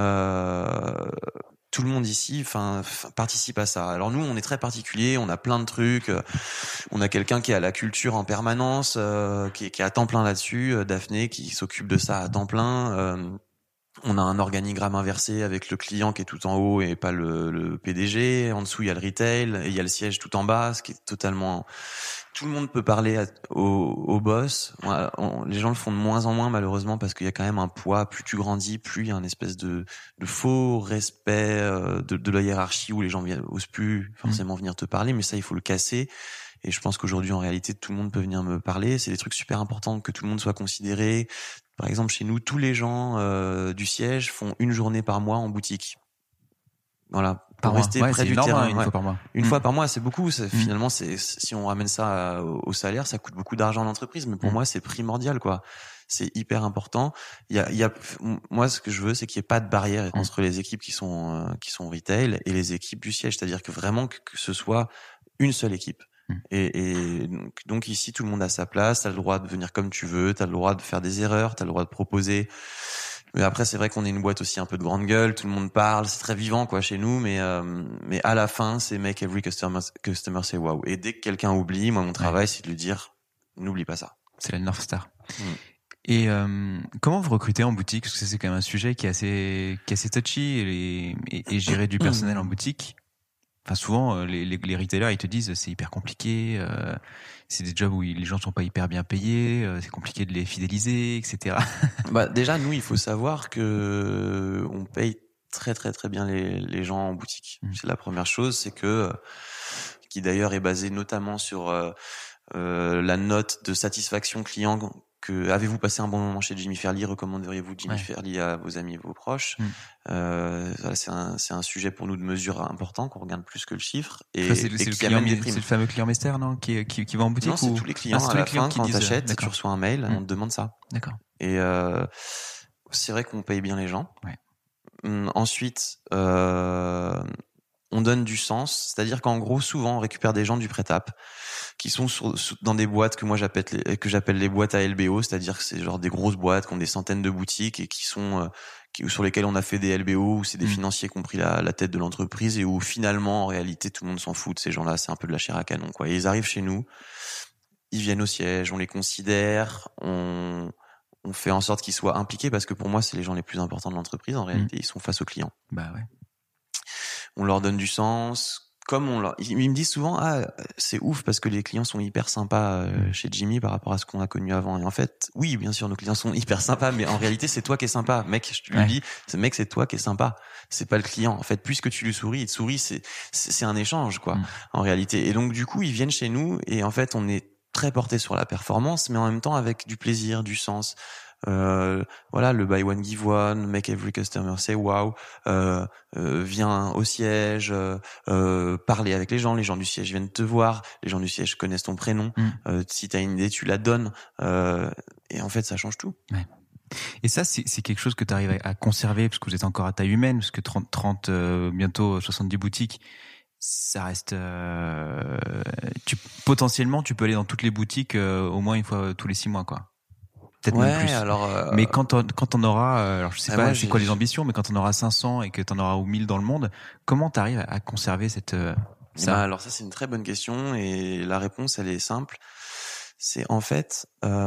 participe à ça. Alors nous, on est très particulier, on a plein de trucs. On a quelqu'un qui est à la culture en permanence, qui est à temps plein là-dessus, Daphné, qui s'occupe de ça à temps plein. On a un organigramme inversé avec le client qui est tout en haut et pas le PDG. En dessous, il y a le retail et il y a le siège tout en bas, ce qui est totalement... Tout le monde peut parler au boss. Les gens le font de moins en moins, malheureusement, parce qu'il y a quand même un poids. Plus tu grandis, plus il y a un espèce de faux respect de la hiérarchie, où les gens osent plus forcément venir te parler. Mais ça, il faut le casser. Et je pense qu'aujourd'hui, en réalité, tout le monde peut venir me parler. C'est des trucs super importants, que tout le monde soit considéré. Par exemple, chez nous, tous les gens du siège font 1 journée par mois en boutique. Voilà, pour rester près du terrain. Une fois par mois. Une fois par mois, c'est beaucoup. Finalement, si on ramène ça au salaire, ça coûte beaucoup d'argent à l'entreprise. Mais pour moi, c'est primordial, quoi. C'est hyper important. Moi, ce que je veux, c'est qu'il n'y ait pas de barrière entre les équipes qui sont retail et les équipes du siège. C'est-à-dire que vraiment que ce soit une seule équipe. Et donc ici, tout le monde a sa place. T'as le droit de venir comme tu veux. T'as le droit de faire des erreurs. T'as le droit de proposer. Mais après, c'est vrai qu'on est une boîte aussi un peu de grande gueule. Tout le monde parle. C'est très vivant, quoi, chez nous. Mais à la fin, c'est make every customer say wow. Et dès que quelqu'un oublie, moi, mon travail, c'est de lui dire, n'oublie pas ça. C'est la North Star. Et comment vous recrutez en boutique? Parce que c'est quand même un sujet qui est assez touchy, et gérer du personnel en boutique. Enfin, souvent, les retailers, ils te disent c'est hyper compliqué, c'est des jobs où les gens sont pas hyper bien payés, c'est compliqué de les fidéliser, etc. Bah, déjà, nous, il faut savoir que on paye très, très, très bien les gens en boutique. C'est la première chose, c'est qui d'ailleurs est basée notamment sur la note de satisfaction client. Avez-vous passé un bon moment chez Jimmy Fairly? Recommanderiez-vous Jimmy Fairly à vos amis et vos proches? C'est un sujet pour nous de mesure important, qu'on regarde plus que le chiffre. Et c'est le fameux client Mester, non, qui va en boutique? Non, c'est tous les clients. À la fin, quand t'achètes, tu reçois un mail, on te demande ça. D'accord. Et c'est vrai qu'on paye bien les gens. Ensuite, on donne du sens, c'est-à-dire qu'en gros, souvent, on récupère des gens du prêt-à-p qui sont dans des boîtes que moi j'appelle les boîtes à LBO, c'est-à-dire que c'est genre des grosses boîtes qui ont des centaines de boutiques et qui sur lesquels on a fait des LBO, où c'est des financiers qui ont pris la tête de l'entreprise et où finalement, en réalité, tout le monde s'en fout de ces gens-là. C'est un peu de la chair à canon, quoi. Et ils arrivent chez nous, ils viennent au siège, on les considère, on fait en sorte qu'ils soient impliqués parce que pour moi, c'est les gens les plus importants de l'entreprise. En réalité, ils sont face aux clients. Bah ouais. On leur donne du sens. Ils me disent souvent, c'est ouf parce que les clients sont hyper sympas chez Jimmy par rapport à ce qu'on a connu avant. Et en fait, oui, bien sûr, nos clients sont hyper sympas, mais en réalité, c'est toi qui es sympa. Mec, je te le dis, c'est toi qui es sympa. C'est pas le client. En fait, puisque tu lui souris, il te sourit, c'est un échange, quoi, en réalité. Et donc, du coup, ils viennent chez nous et en fait, on est très porté sur la performance, mais en même temps avec du plaisir, du sens. Voilà, le buy one give one, make every customer say wow, viens au siège, parler avec les gens du siège viennent te voir, les gens du siège connaissent ton prénom, si t'as une idée tu la donnes, et en fait ça change tout. Ouais. Et ça c'est quelque chose que tu arrives à conserver parce que vous êtes encore à taille humaine, parce que 30 bientôt 70 boutiques, ça reste potentiellement tu peux aller dans toutes les boutiques au moins une fois tous les 6 mois, quoi. Peut-être même plus. Alors, mais quand on aura, alors je sais pas c'est quoi les ambitions, mais quand on aura 500 et que t'en auras ou 1000 dans le monde, comment t'arrives à conserver cette ça? Alors ça c'est une très bonne question et la réponse elle est simple. C'est en fait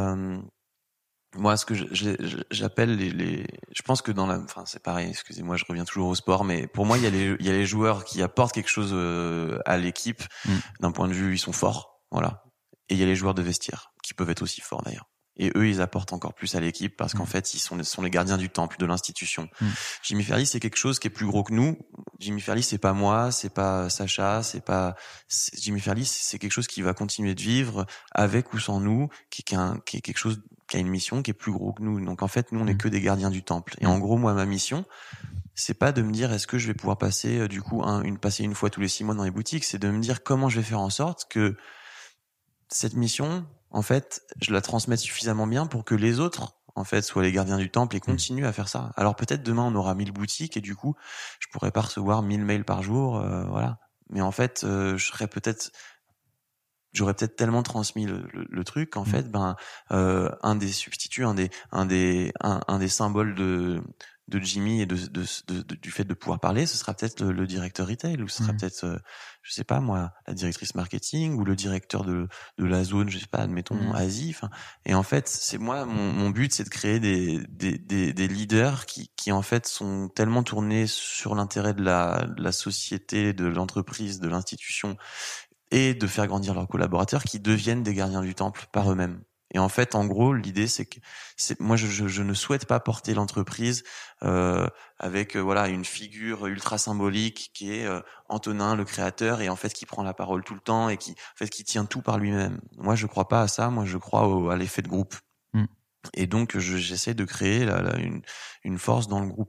moi ce que j'appelle je pense que c'est pareil, excusez-moi, je reviens toujours au sport, mais pour moi il y a les joueurs qui apportent quelque chose à l'équipe d'un point de vue ils sont forts, voilà. Et il y a les joueurs de vestiaire qui peuvent être aussi forts d'ailleurs. Et eux, ils apportent encore plus à l'équipe parce qu'en fait, ils sont les gardiens du temple, de l'institution. Jimmy Fairly, c'est quelque chose qui est plus gros que nous. Jimmy Fairly, c'est pas moi, c'est pas Sacha, Jimmy Fairly, c'est quelque chose qui va continuer de vivre avec ou sans nous, qui est quelque chose, qui a une mission qui est plus gros que nous. Donc en fait, nous, on n'est que des gardiens du temple. Et en gros, moi, ma mission, c'est pas de me dire est-ce que je vais pouvoir passer, passer une fois tous les 6 mois dans les boutiques, c'est de me dire comment je vais faire en sorte que cette mission, en fait, je la transmette suffisamment bien pour que les autres, en fait, soient les gardiens du temple et continuent à faire ça. Alors peut-être demain on aura 1000 boutiques et du coup, je pourrais pas recevoir 1000 mails par jour, voilà. Mais en fait, j'aurais peut-être tellement transmis le truc qu'en fait, un des substituts, un des symboles de Jimmy et du fait de pouvoir parler, ce sera peut-être le directeur retail ou ce sera peut-être je sais pas moi, la directrice marketing ou le directeur de la zone, je sais pas, admettons Asie. Et en fait, c'est moi mon but, c'est de créer des leaders qui en fait sont tellement tournés sur l'intérêt de la société, de l'entreprise, de l'institution et de faire grandir leurs collaborateurs qui deviennent des gardiens du temple par eux-mêmes. Et en fait, en gros, l'idée, c'est que moi, je ne souhaite pas porter l'entreprise avec une figure ultra symbolique qui est Antonin, le créateur, et en fait qui prend la parole tout le temps et qui tient tout par lui-même. Moi, je crois pas à ça. Moi, je crois à l'effet de groupe. Et donc, j'essaie de créer une force dans le groupe.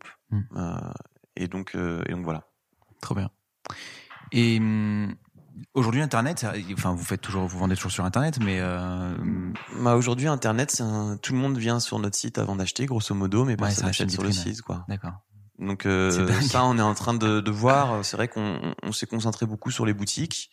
Et donc voilà. Trop bien. Et aujourd'hui, Internet, vous vendez toujours sur Internet, mais aujourd'hui, Internet, tout le monde vient sur notre site avant d'acheter, grosso modo, mais personne n'achète sur le site, quoi. D'accord. Donc ça, on est en train de voir. C'est vrai qu'on s'est concentré beaucoup sur les boutiques.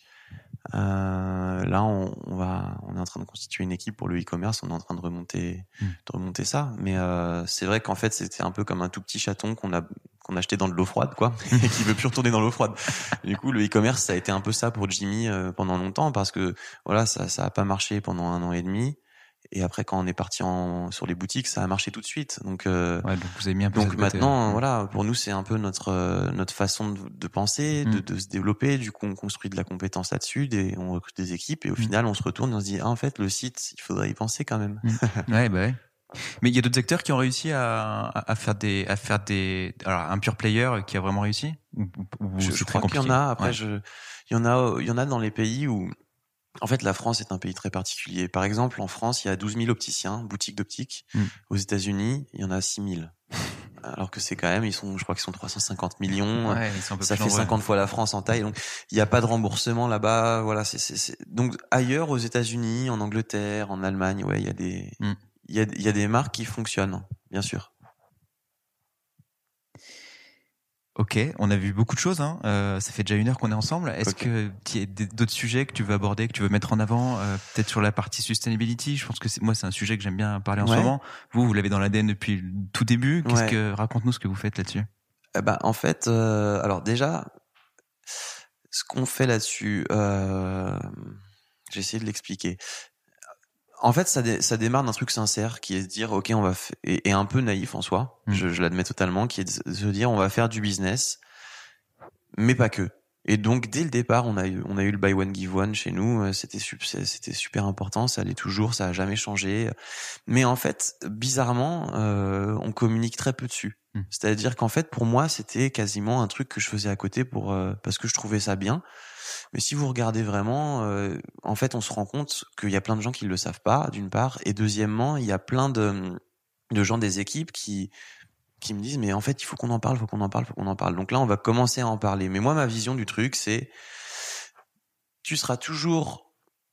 Là, on est en train de constituer une équipe pour le e-commerce. On est en train de remonter ça. Mais c'est vrai qu'en fait, c'était un peu comme un tout petit chaton qu'on a acheté dans de l'eau froide, quoi, et qui veut plus retourner dans l'eau froide. Du coup, le e-commerce, ça a été un peu ça pour Jimmy pendant longtemps parce que voilà, ça a pas marché pendant 1 an et demi. Et après, quand on est parti sur les boutiques, ça a marché tout de suite. Donc donc vous avez mis un peu. Donc maintenant, voilà, pour nous, c'est un peu notre façon de penser, de se développer. Du coup, on construit de la compétence là-dessus, on recrute des équipes, et au final, on se retourne et on se dit, en fait, le site, il faudrait y penser quand même. Ouais. Mais il y a d'autres acteurs qui ont réussi à faire alors un pure player qui a vraiment réussi. Je crois qu'il y en a. Après, il y en a dans les pays où. En fait, la France est un pays très particulier. Par exemple, en France, il y a 12 000 opticiens, boutiques d'optique. Aux États-Unis, il y en a 6 000. Alors que c'est quand même, je crois qu'ils sont 350 millions. Ouais, ils sont un peu ça plus fait nombreux. 50 fois la France en taille. Donc, il n'y a pas de remboursement là-bas. Voilà, donc ailleurs, aux États-Unis, en Angleterre, en Allemagne, ouais, il y a des marques qui fonctionnent, bien sûr. Ok, on a vu beaucoup de choses. Ça fait déjà 1 heure qu'on est ensemble. Est-ce que il y a d'autres sujets que tu veux aborder, que tu veux mettre en avant, peut-être sur la partie sustainability? Je pense que c'est un sujet que j'aime bien parler en ce moment. Vous l'avez dans l'ADN depuis le tout début. Raconte-nous ce que vous faites là-dessus. En fait, alors déjà, ce qu'on fait là-dessus, j'ai essayé de l'expliquer. En fait, ça démarre d'un truc sincère qui est de dire, ok, on va et un peu naïf en soi, je l'admets totalement, qui est de se dire, on va faire du business, mais pas que. Et donc, dès le départ, on a eu le buy one give one chez nous. C'était super important. Ça allait toujours. Ça a jamais changé. Mais en fait, bizarrement, on communique très peu dessus. C'est-à-dire qu'en fait, pour moi, c'était quasiment un truc que je faisais à côté parce que je trouvais ça bien. Mais si vous regardez vraiment, en fait, on se rend compte qu'il y a plein de gens qui le savent pas, d'une part, et deuxièmement, il y a plein de gens des équipes qui me disent mais en fait il faut qu'on en parle. Donc là on va commencer à en parler. Mais moi ma vision du truc c'est tu seras toujours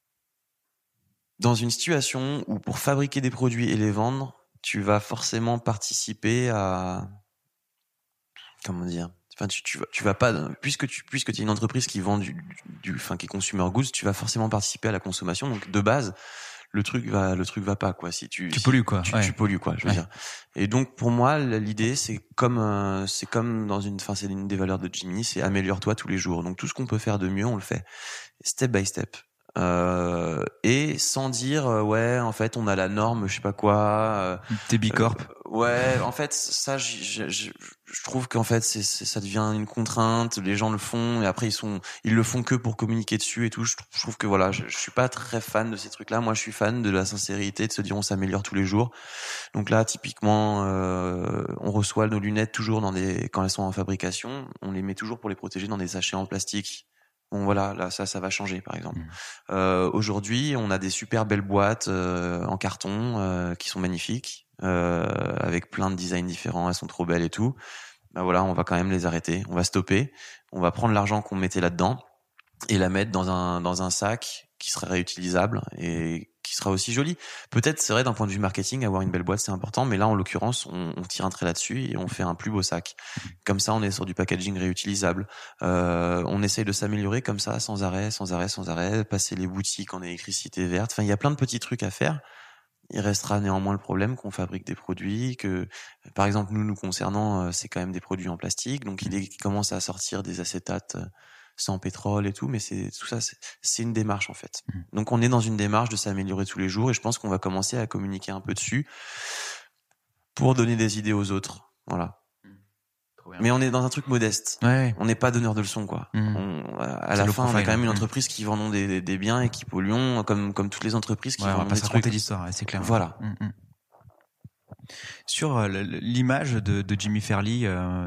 dans une situation où pour fabriquer des produits et les vendre, tu vas forcément participer à comment dire. Enfin tu vas pas puisque tu es une entreprise qui vend qui est consumer goods, tu vas forcément participer à la consommation. Donc de base le truc va pas quoi si tu pollues quoi. Tu pollues quoi, je veux dire. Et donc pour moi l'idée c'est comme dans c'est une des valeurs de Jimmy, c'est améliore-toi tous les jours. Donc tout ce qu'on peut faire de mieux, on le fait step by step. Et sans dire ouais en fait on a la norme je sais pas quoi t'es bicorp ouais en fait ça je trouve qu'en fait ça devient une contrainte, les gens le font et après ils le font que pour communiquer dessus et tout. Je trouve que voilà je suis pas très fan de ces trucs là. Moi je suis fan de la sincérité, de se dire on s'améliore tous les jours. Donc là typiquement on reçoit nos lunettes toujours quand elles sont en fabrication, on les met toujours pour les protéger dans des sachets en plastique. Bon voilà, là ça va changer par exemple. Aujourd'hui, on a des super belles boîtes en carton qui sont magnifiques, avec plein de designs différents, elles sont trop belles et tout. Bah voilà, on va quand même les arrêter, on va stopper, on va prendre l'argent qu'on mettait là-dedans et la mettre dans un sac qui serait réutilisable et qui sera aussi joli. Peut-être c'est vrai d'un point de vue marketing, avoir une belle boîte c'est important, mais là en l'occurrence on tire un trait là-dessus et on fait un plus beau sac. Comme ça on est sur du packaging réutilisable. On essaye de s'améliorer comme ça sans arrêt, passer les boutiques en électricité verte. Enfin il y a plein de petits trucs à faire. Il restera néanmoins le problème qu'on fabrique des produits que, par exemple nous concernant, c'est quand même des produits en plastique, donc il commence à sortir des acétates sans pétrole et tout, mais tout ça, c'est une démarche en fait. Donc on est dans une démarche de s'améliorer tous les jours et je pense qu'on va commencer à communiquer un peu dessus pour donner des idées aux autres. Voilà. Mais on est dans un truc modeste. Ouais. On n'est pas donneur de leçons, quoi. À la fin, on a quand même une entreprise qui vendons des biens et qui polluons, comme toutes les entreprises qui vendent des trucs. On va pas se raconter l'histoire, c'est clair. Voilà. Sur l'image de Jimmy Fairley,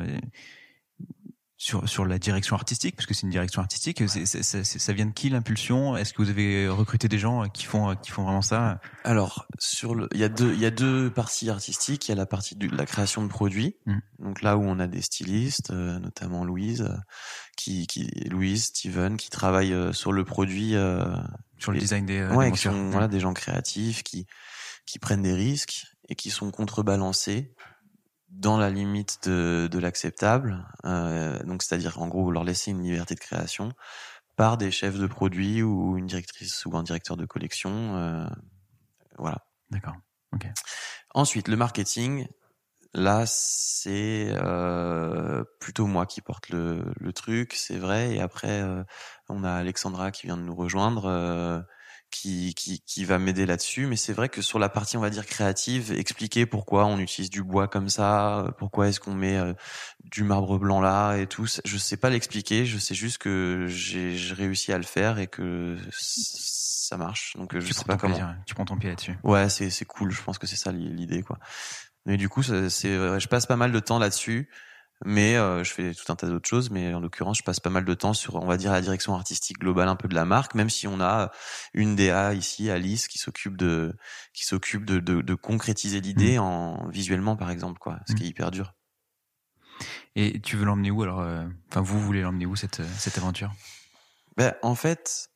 sur la direction artistique, parce que c'est une direction artistique, ça vient de qui l'impulsion? Est-ce que vous avez recruté des gens qui font vraiment ça? Alors il y a deux parties artistiques. Il y a la partie de la création de produits, donc là où on a des stylistes, notamment Louise, Steven, qui travaillent sur le produit, sur le design des qui sont voilà des gens créatifs qui prennent des risques et qui sont contrebalancés dans la limite de l'acceptable, donc c'est-à-dire en gros leur laisser une liberté de création par des chefs de produits ou une directrice ou un directeur de collection, voilà. D'accord. Ok. Ensuite le marketing, là c'est plutôt moi qui porte le truc, c'est vrai, et après on a Alexandra qui vient de nous rejoindre, qui va m'aider là-dessus, mais c'est vrai que sur la partie on va dire créative, expliquer pourquoi on utilise du bois comme ça, pourquoi est-ce qu'on met du marbre blanc là et tout, je sais pas l'expliquer, je sais juste que j'ai réussi à le faire et que ça marche, donc je sais pas comment. Tu prends ton pied là-dessus. Ouais, c'est cool, je pense que c'est ça l'idée quoi. Mais du coup je passe pas mal de temps là-dessus. Mais je fais tout un tas d'autres choses, mais en l'occurrence je passe pas mal de temps sur, on va dire, la direction artistique globale un peu de la marque, même si on a une DA ici, Alice, qui s'occupe de concrétiser l'idée visuellement par exemple, quoi, ce qui est hyper dur. Et tu veux l'emmener où alors, enfin vous voulez l'emmener où cette aventure? En fait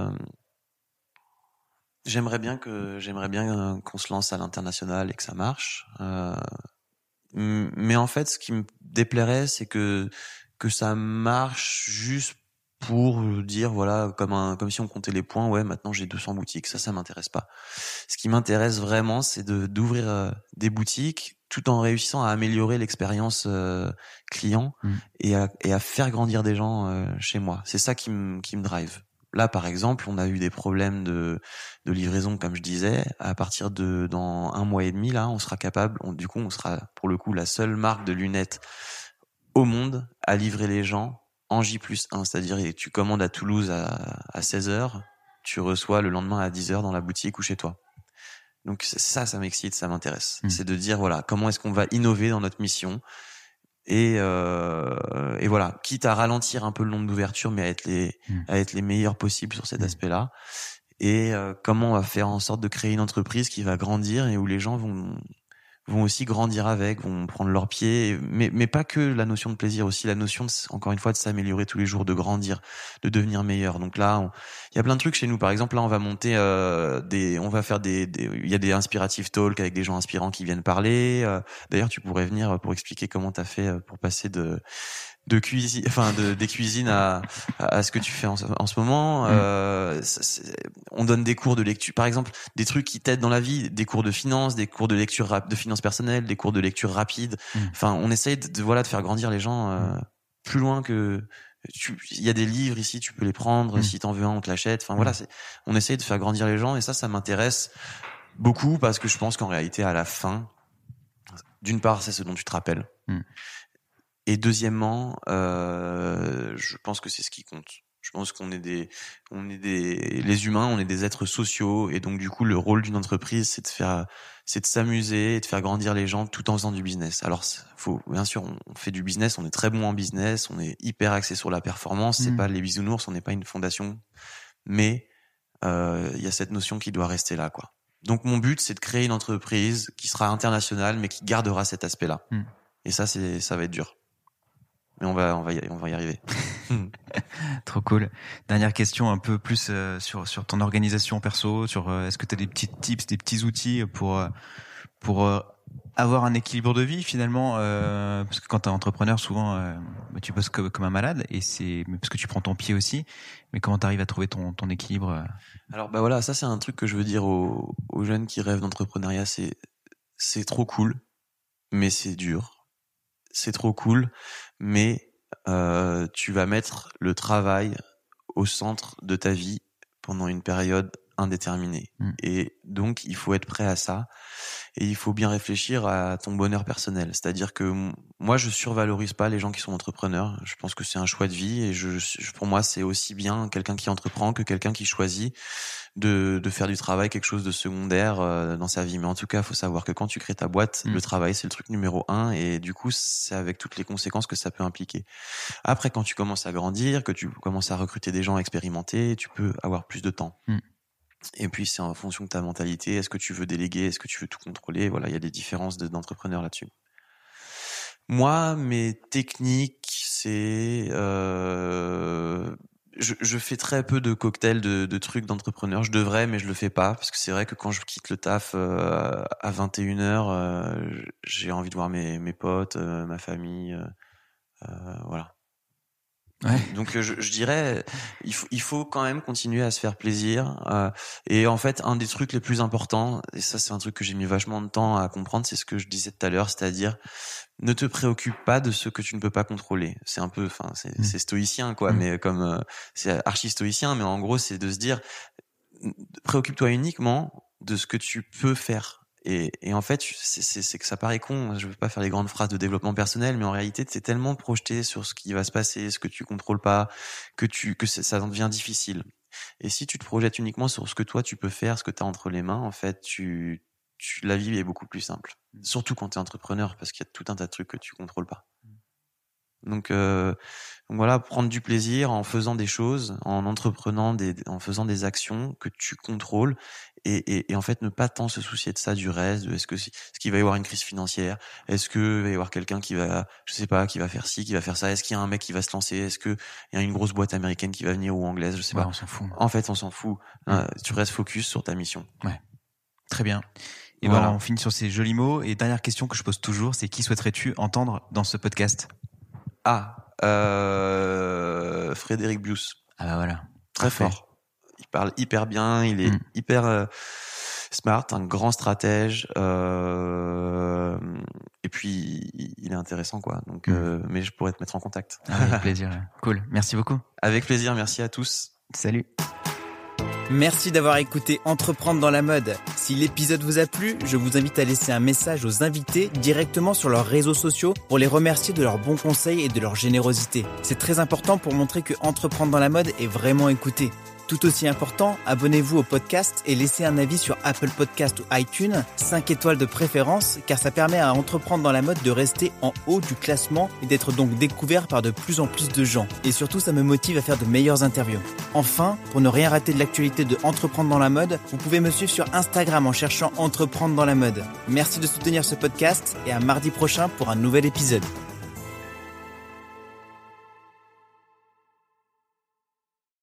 j'aimerais bien qu'on se lance à l'international et que ça marche. Mais en fait, ce qui me déplairait, c'est que ça marche juste pour dire voilà comme si on comptait les points, ouais maintenant j'ai 200 boutiques, ça m'intéresse pas. Ce qui m'intéresse vraiment, c'est d'ouvrir des boutiques tout en réussissant à améliorer l'expérience client et à faire grandir des gens chez moi. C'est ça qui me drive. Là par exemple, on a eu des problèmes de livraison comme je disais. À partir de dans 1 mois et demi là, on sera capable, on sera pour le coup la seule marque de lunettes au monde à livrer les gens en J+1, c'est-à-dire tu commandes à Toulouse à 16h, tu reçois le lendemain à 10h dans la boutique ou chez toi. Donc ça m'excite, ça m'intéresse. C'est de dire voilà, comment est-ce qu'on va innover dans notre mission et voilà, quitte à ralentir un peu le nombre d'ouvertures mais à être les meilleurs possibles sur cet aspect-là. Et comment on va faire en sorte de créer une entreprise qui va grandir et où les gens vont aussi grandir avec, vont prendre leurs pieds, mais pas que la notion de plaisir, aussi la notion encore une fois de s'améliorer tous les jours, de grandir, de devenir meilleur. Donc là, il y a plein de trucs chez nous. Par exemple, là, on va monter on va faire il y a des inspirative talks avec des gens inspirants qui viennent parler. D'ailleurs, tu pourrais venir pour expliquer comment t'as fait pour passer des cuisines à ce que tu fais en ce moment. On donne des cours de lecture, par exemple, des trucs qui t'aident dans la vie, des cours de finance, des cours de lecture de finance personnelle, des cours de lecture rapide. Enfin, on essaye de faire grandir les gens plus loin que il y a des livres ici, tu peux les prendre, si t'en veux un, on te l'achète. Enfin voilà, on essaye de faire grandir les gens et ça m'intéresse beaucoup parce que je pense qu'en réalité, à la fin, d'une part, c'est ce dont tu te rappelles. Et deuxièmement, je pense que c'est ce qui compte. Je pense qu'on est les humains, on est des êtres sociaux, et donc du coup, le rôle d'une entreprise, c'est de s'amuser et de faire grandir les gens tout en faisant du business. Alors, bien sûr, on fait du business, on est très bon en business, on est hyper axé sur la performance. C'est pas les bisounours, on n'est pas une fondation, mais il y a cette notion qui doit rester là, quoi. Donc, mon but, c'est de créer une entreprise qui sera internationale, mais qui gardera cet aspect-là. Et ça va être dur. Mais on va y arriver. Trop cool. Dernière question un peu plus sur ton organisation perso, sur est-ce que tu as des petits tips, des petits outils pour avoir un équilibre de vie finalement, parce que quand t'es entrepreneur souvent tu bosses comme un malade et c'est parce que tu prends ton pied aussi, mais comment t'arrives à trouver ton équilibre? Alors voilà, ça c'est un truc que je veux dire aux jeunes qui rêvent d'entrepreneuriat, c'est trop cool, mais c'est dur. C'est trop cool, mais tu vas mettre le travail au centre de ta vie pendant une période indéterminée. Et donc, il faut être prêt à ça. Et il faut bien réfléchir à ton bonheur personnel. C'est-à-dire que moi, je survalorise pas les gens qui sont entrepreneurs. Je pense que c'est un choix de vie. Et pour moi, c'est aussi bien quelqu'un qui entreprend que quelqu'un qui choisit de faire du travail quelque chose de secondaire dans sa vie. Mais en tout cas, il faut savoir que quand tu crées ta boîte, le travail, c'est le truc numéro 1. Et du coup, c'est avec toutes les conséquences que ça peut impliquer. Après, quand tu commences à grandir, que tu commences à recruter des gens expérimentés, tu peux avoir plus de temps. Et puis, c'est en fonction de ta mentalité. Est-ce que tu veux déléguer? Est-ce que tu veux tout contrôler? Voilà, il y a des différences d'entrepreneurs là-dessus. Moi, mes techniques, c'est... Je fais très peu de cocktails de trucs d'entrepreneurs. Je devrais, mais je le fais pas. Parce que c'est vrai que quand je quitte le taf à 21h, j'ai envie de voir mes potes, ma famille. Voilà. Ouais. Donc je dirais il faut quand même continuer à se faire plaisir et en fait un des trucs les plus importants, et ça c'est un truc que j'ai mis vachement de temps à comprendre, c'est ce que je disais tout à l'heure, c'est-à-dire ne te préoccupe pas de ce que tu ne peux pas contrôler. C'est un peu c'est stoïcien quoi, mais comme c'est archi stoïcien, mais en gros c'est de se dire préoccupe-toi uniquement de ce que tu peux faire. Et en fait, c'est que ça paraît con. Je veux pas faire les grandes phrases de développement personnel, mais en réalité, t'es tellement projeté sur ce qui va se passer, ce que tu contrôles pas, que ça en devient difficile. Et si tu te projettes uniquement sur ce que toi tu peux faire, ce que t'as entre les mains, en fait, la vie est beaucoup plus simple. Surtout quand t'es entrepreneur, parce qu'il y a tout un tas de trucs que tu contrôles pas. Donc voilà, prendre du plaisir en faisant des choses, en entreprenant en faisant des actions que tu contrôles, et en fait ne pas tant se soucier de ça, du reste, de est-ce qu'il va y avoir une crise financière, est-ce que va y avoir quelqu'un qui va, je sais pas, qui va faire ci, qui va faire ça, est-ce qu'il y a un mec qui va se lancer, est-ce que il y a une grosse boîte américaine qui va venir ou anglaise, je sais pas. On s'en fout. En fait, on s'en fout. Tu restes focus sur ta mission. Ouais. Très bien. Et voilà, on finit sur ces jolis mots. Et dernière question que je pose toujours, c'est qui souhaiterais-tu entendre dans ce podcast? Frédéric Bius. Ah bah voilà. Très fort. Il parle hyper bien, il est hyper smart, un grand stratège, et puis il est intéressant quoi. Donc, mais je pourrais te mettre en contact. Avec plaisir. Cool. Merci beaucoup. Avec plaisir. Merci à tous. Salut. Merci d'avoir écouté Entreprendre dans la mode. Si l'épisode vous a plu, je vous invite à laisser un message aux invités directement sur leurs réseaux sociaux pour les remercier de leurs bons conseils et de leur générosité. C'est très important pour montrer que Entreprendre dans la mode est vraiment écouté. Tout aussi important, abonnez-vous au podcast et laissez un avis sur Apple Podcast ou iTunes, 5 étoiles de préférence, car ça permet à Entreprendre dans la mode de rester en haut du classement et d'être donc découvert par de plus en plus de gens. Et surtout, ça me motive à faire de meilleures interviews. Enfin, pour ne rien rater de l'actualité de Entreprendre dans la mode, vous pouvez me suivre sur Instagram en cherchant Entreprendre dans la mode. Merci de soutenir ce podcast et à mardi prochain pour un nouvel épisode.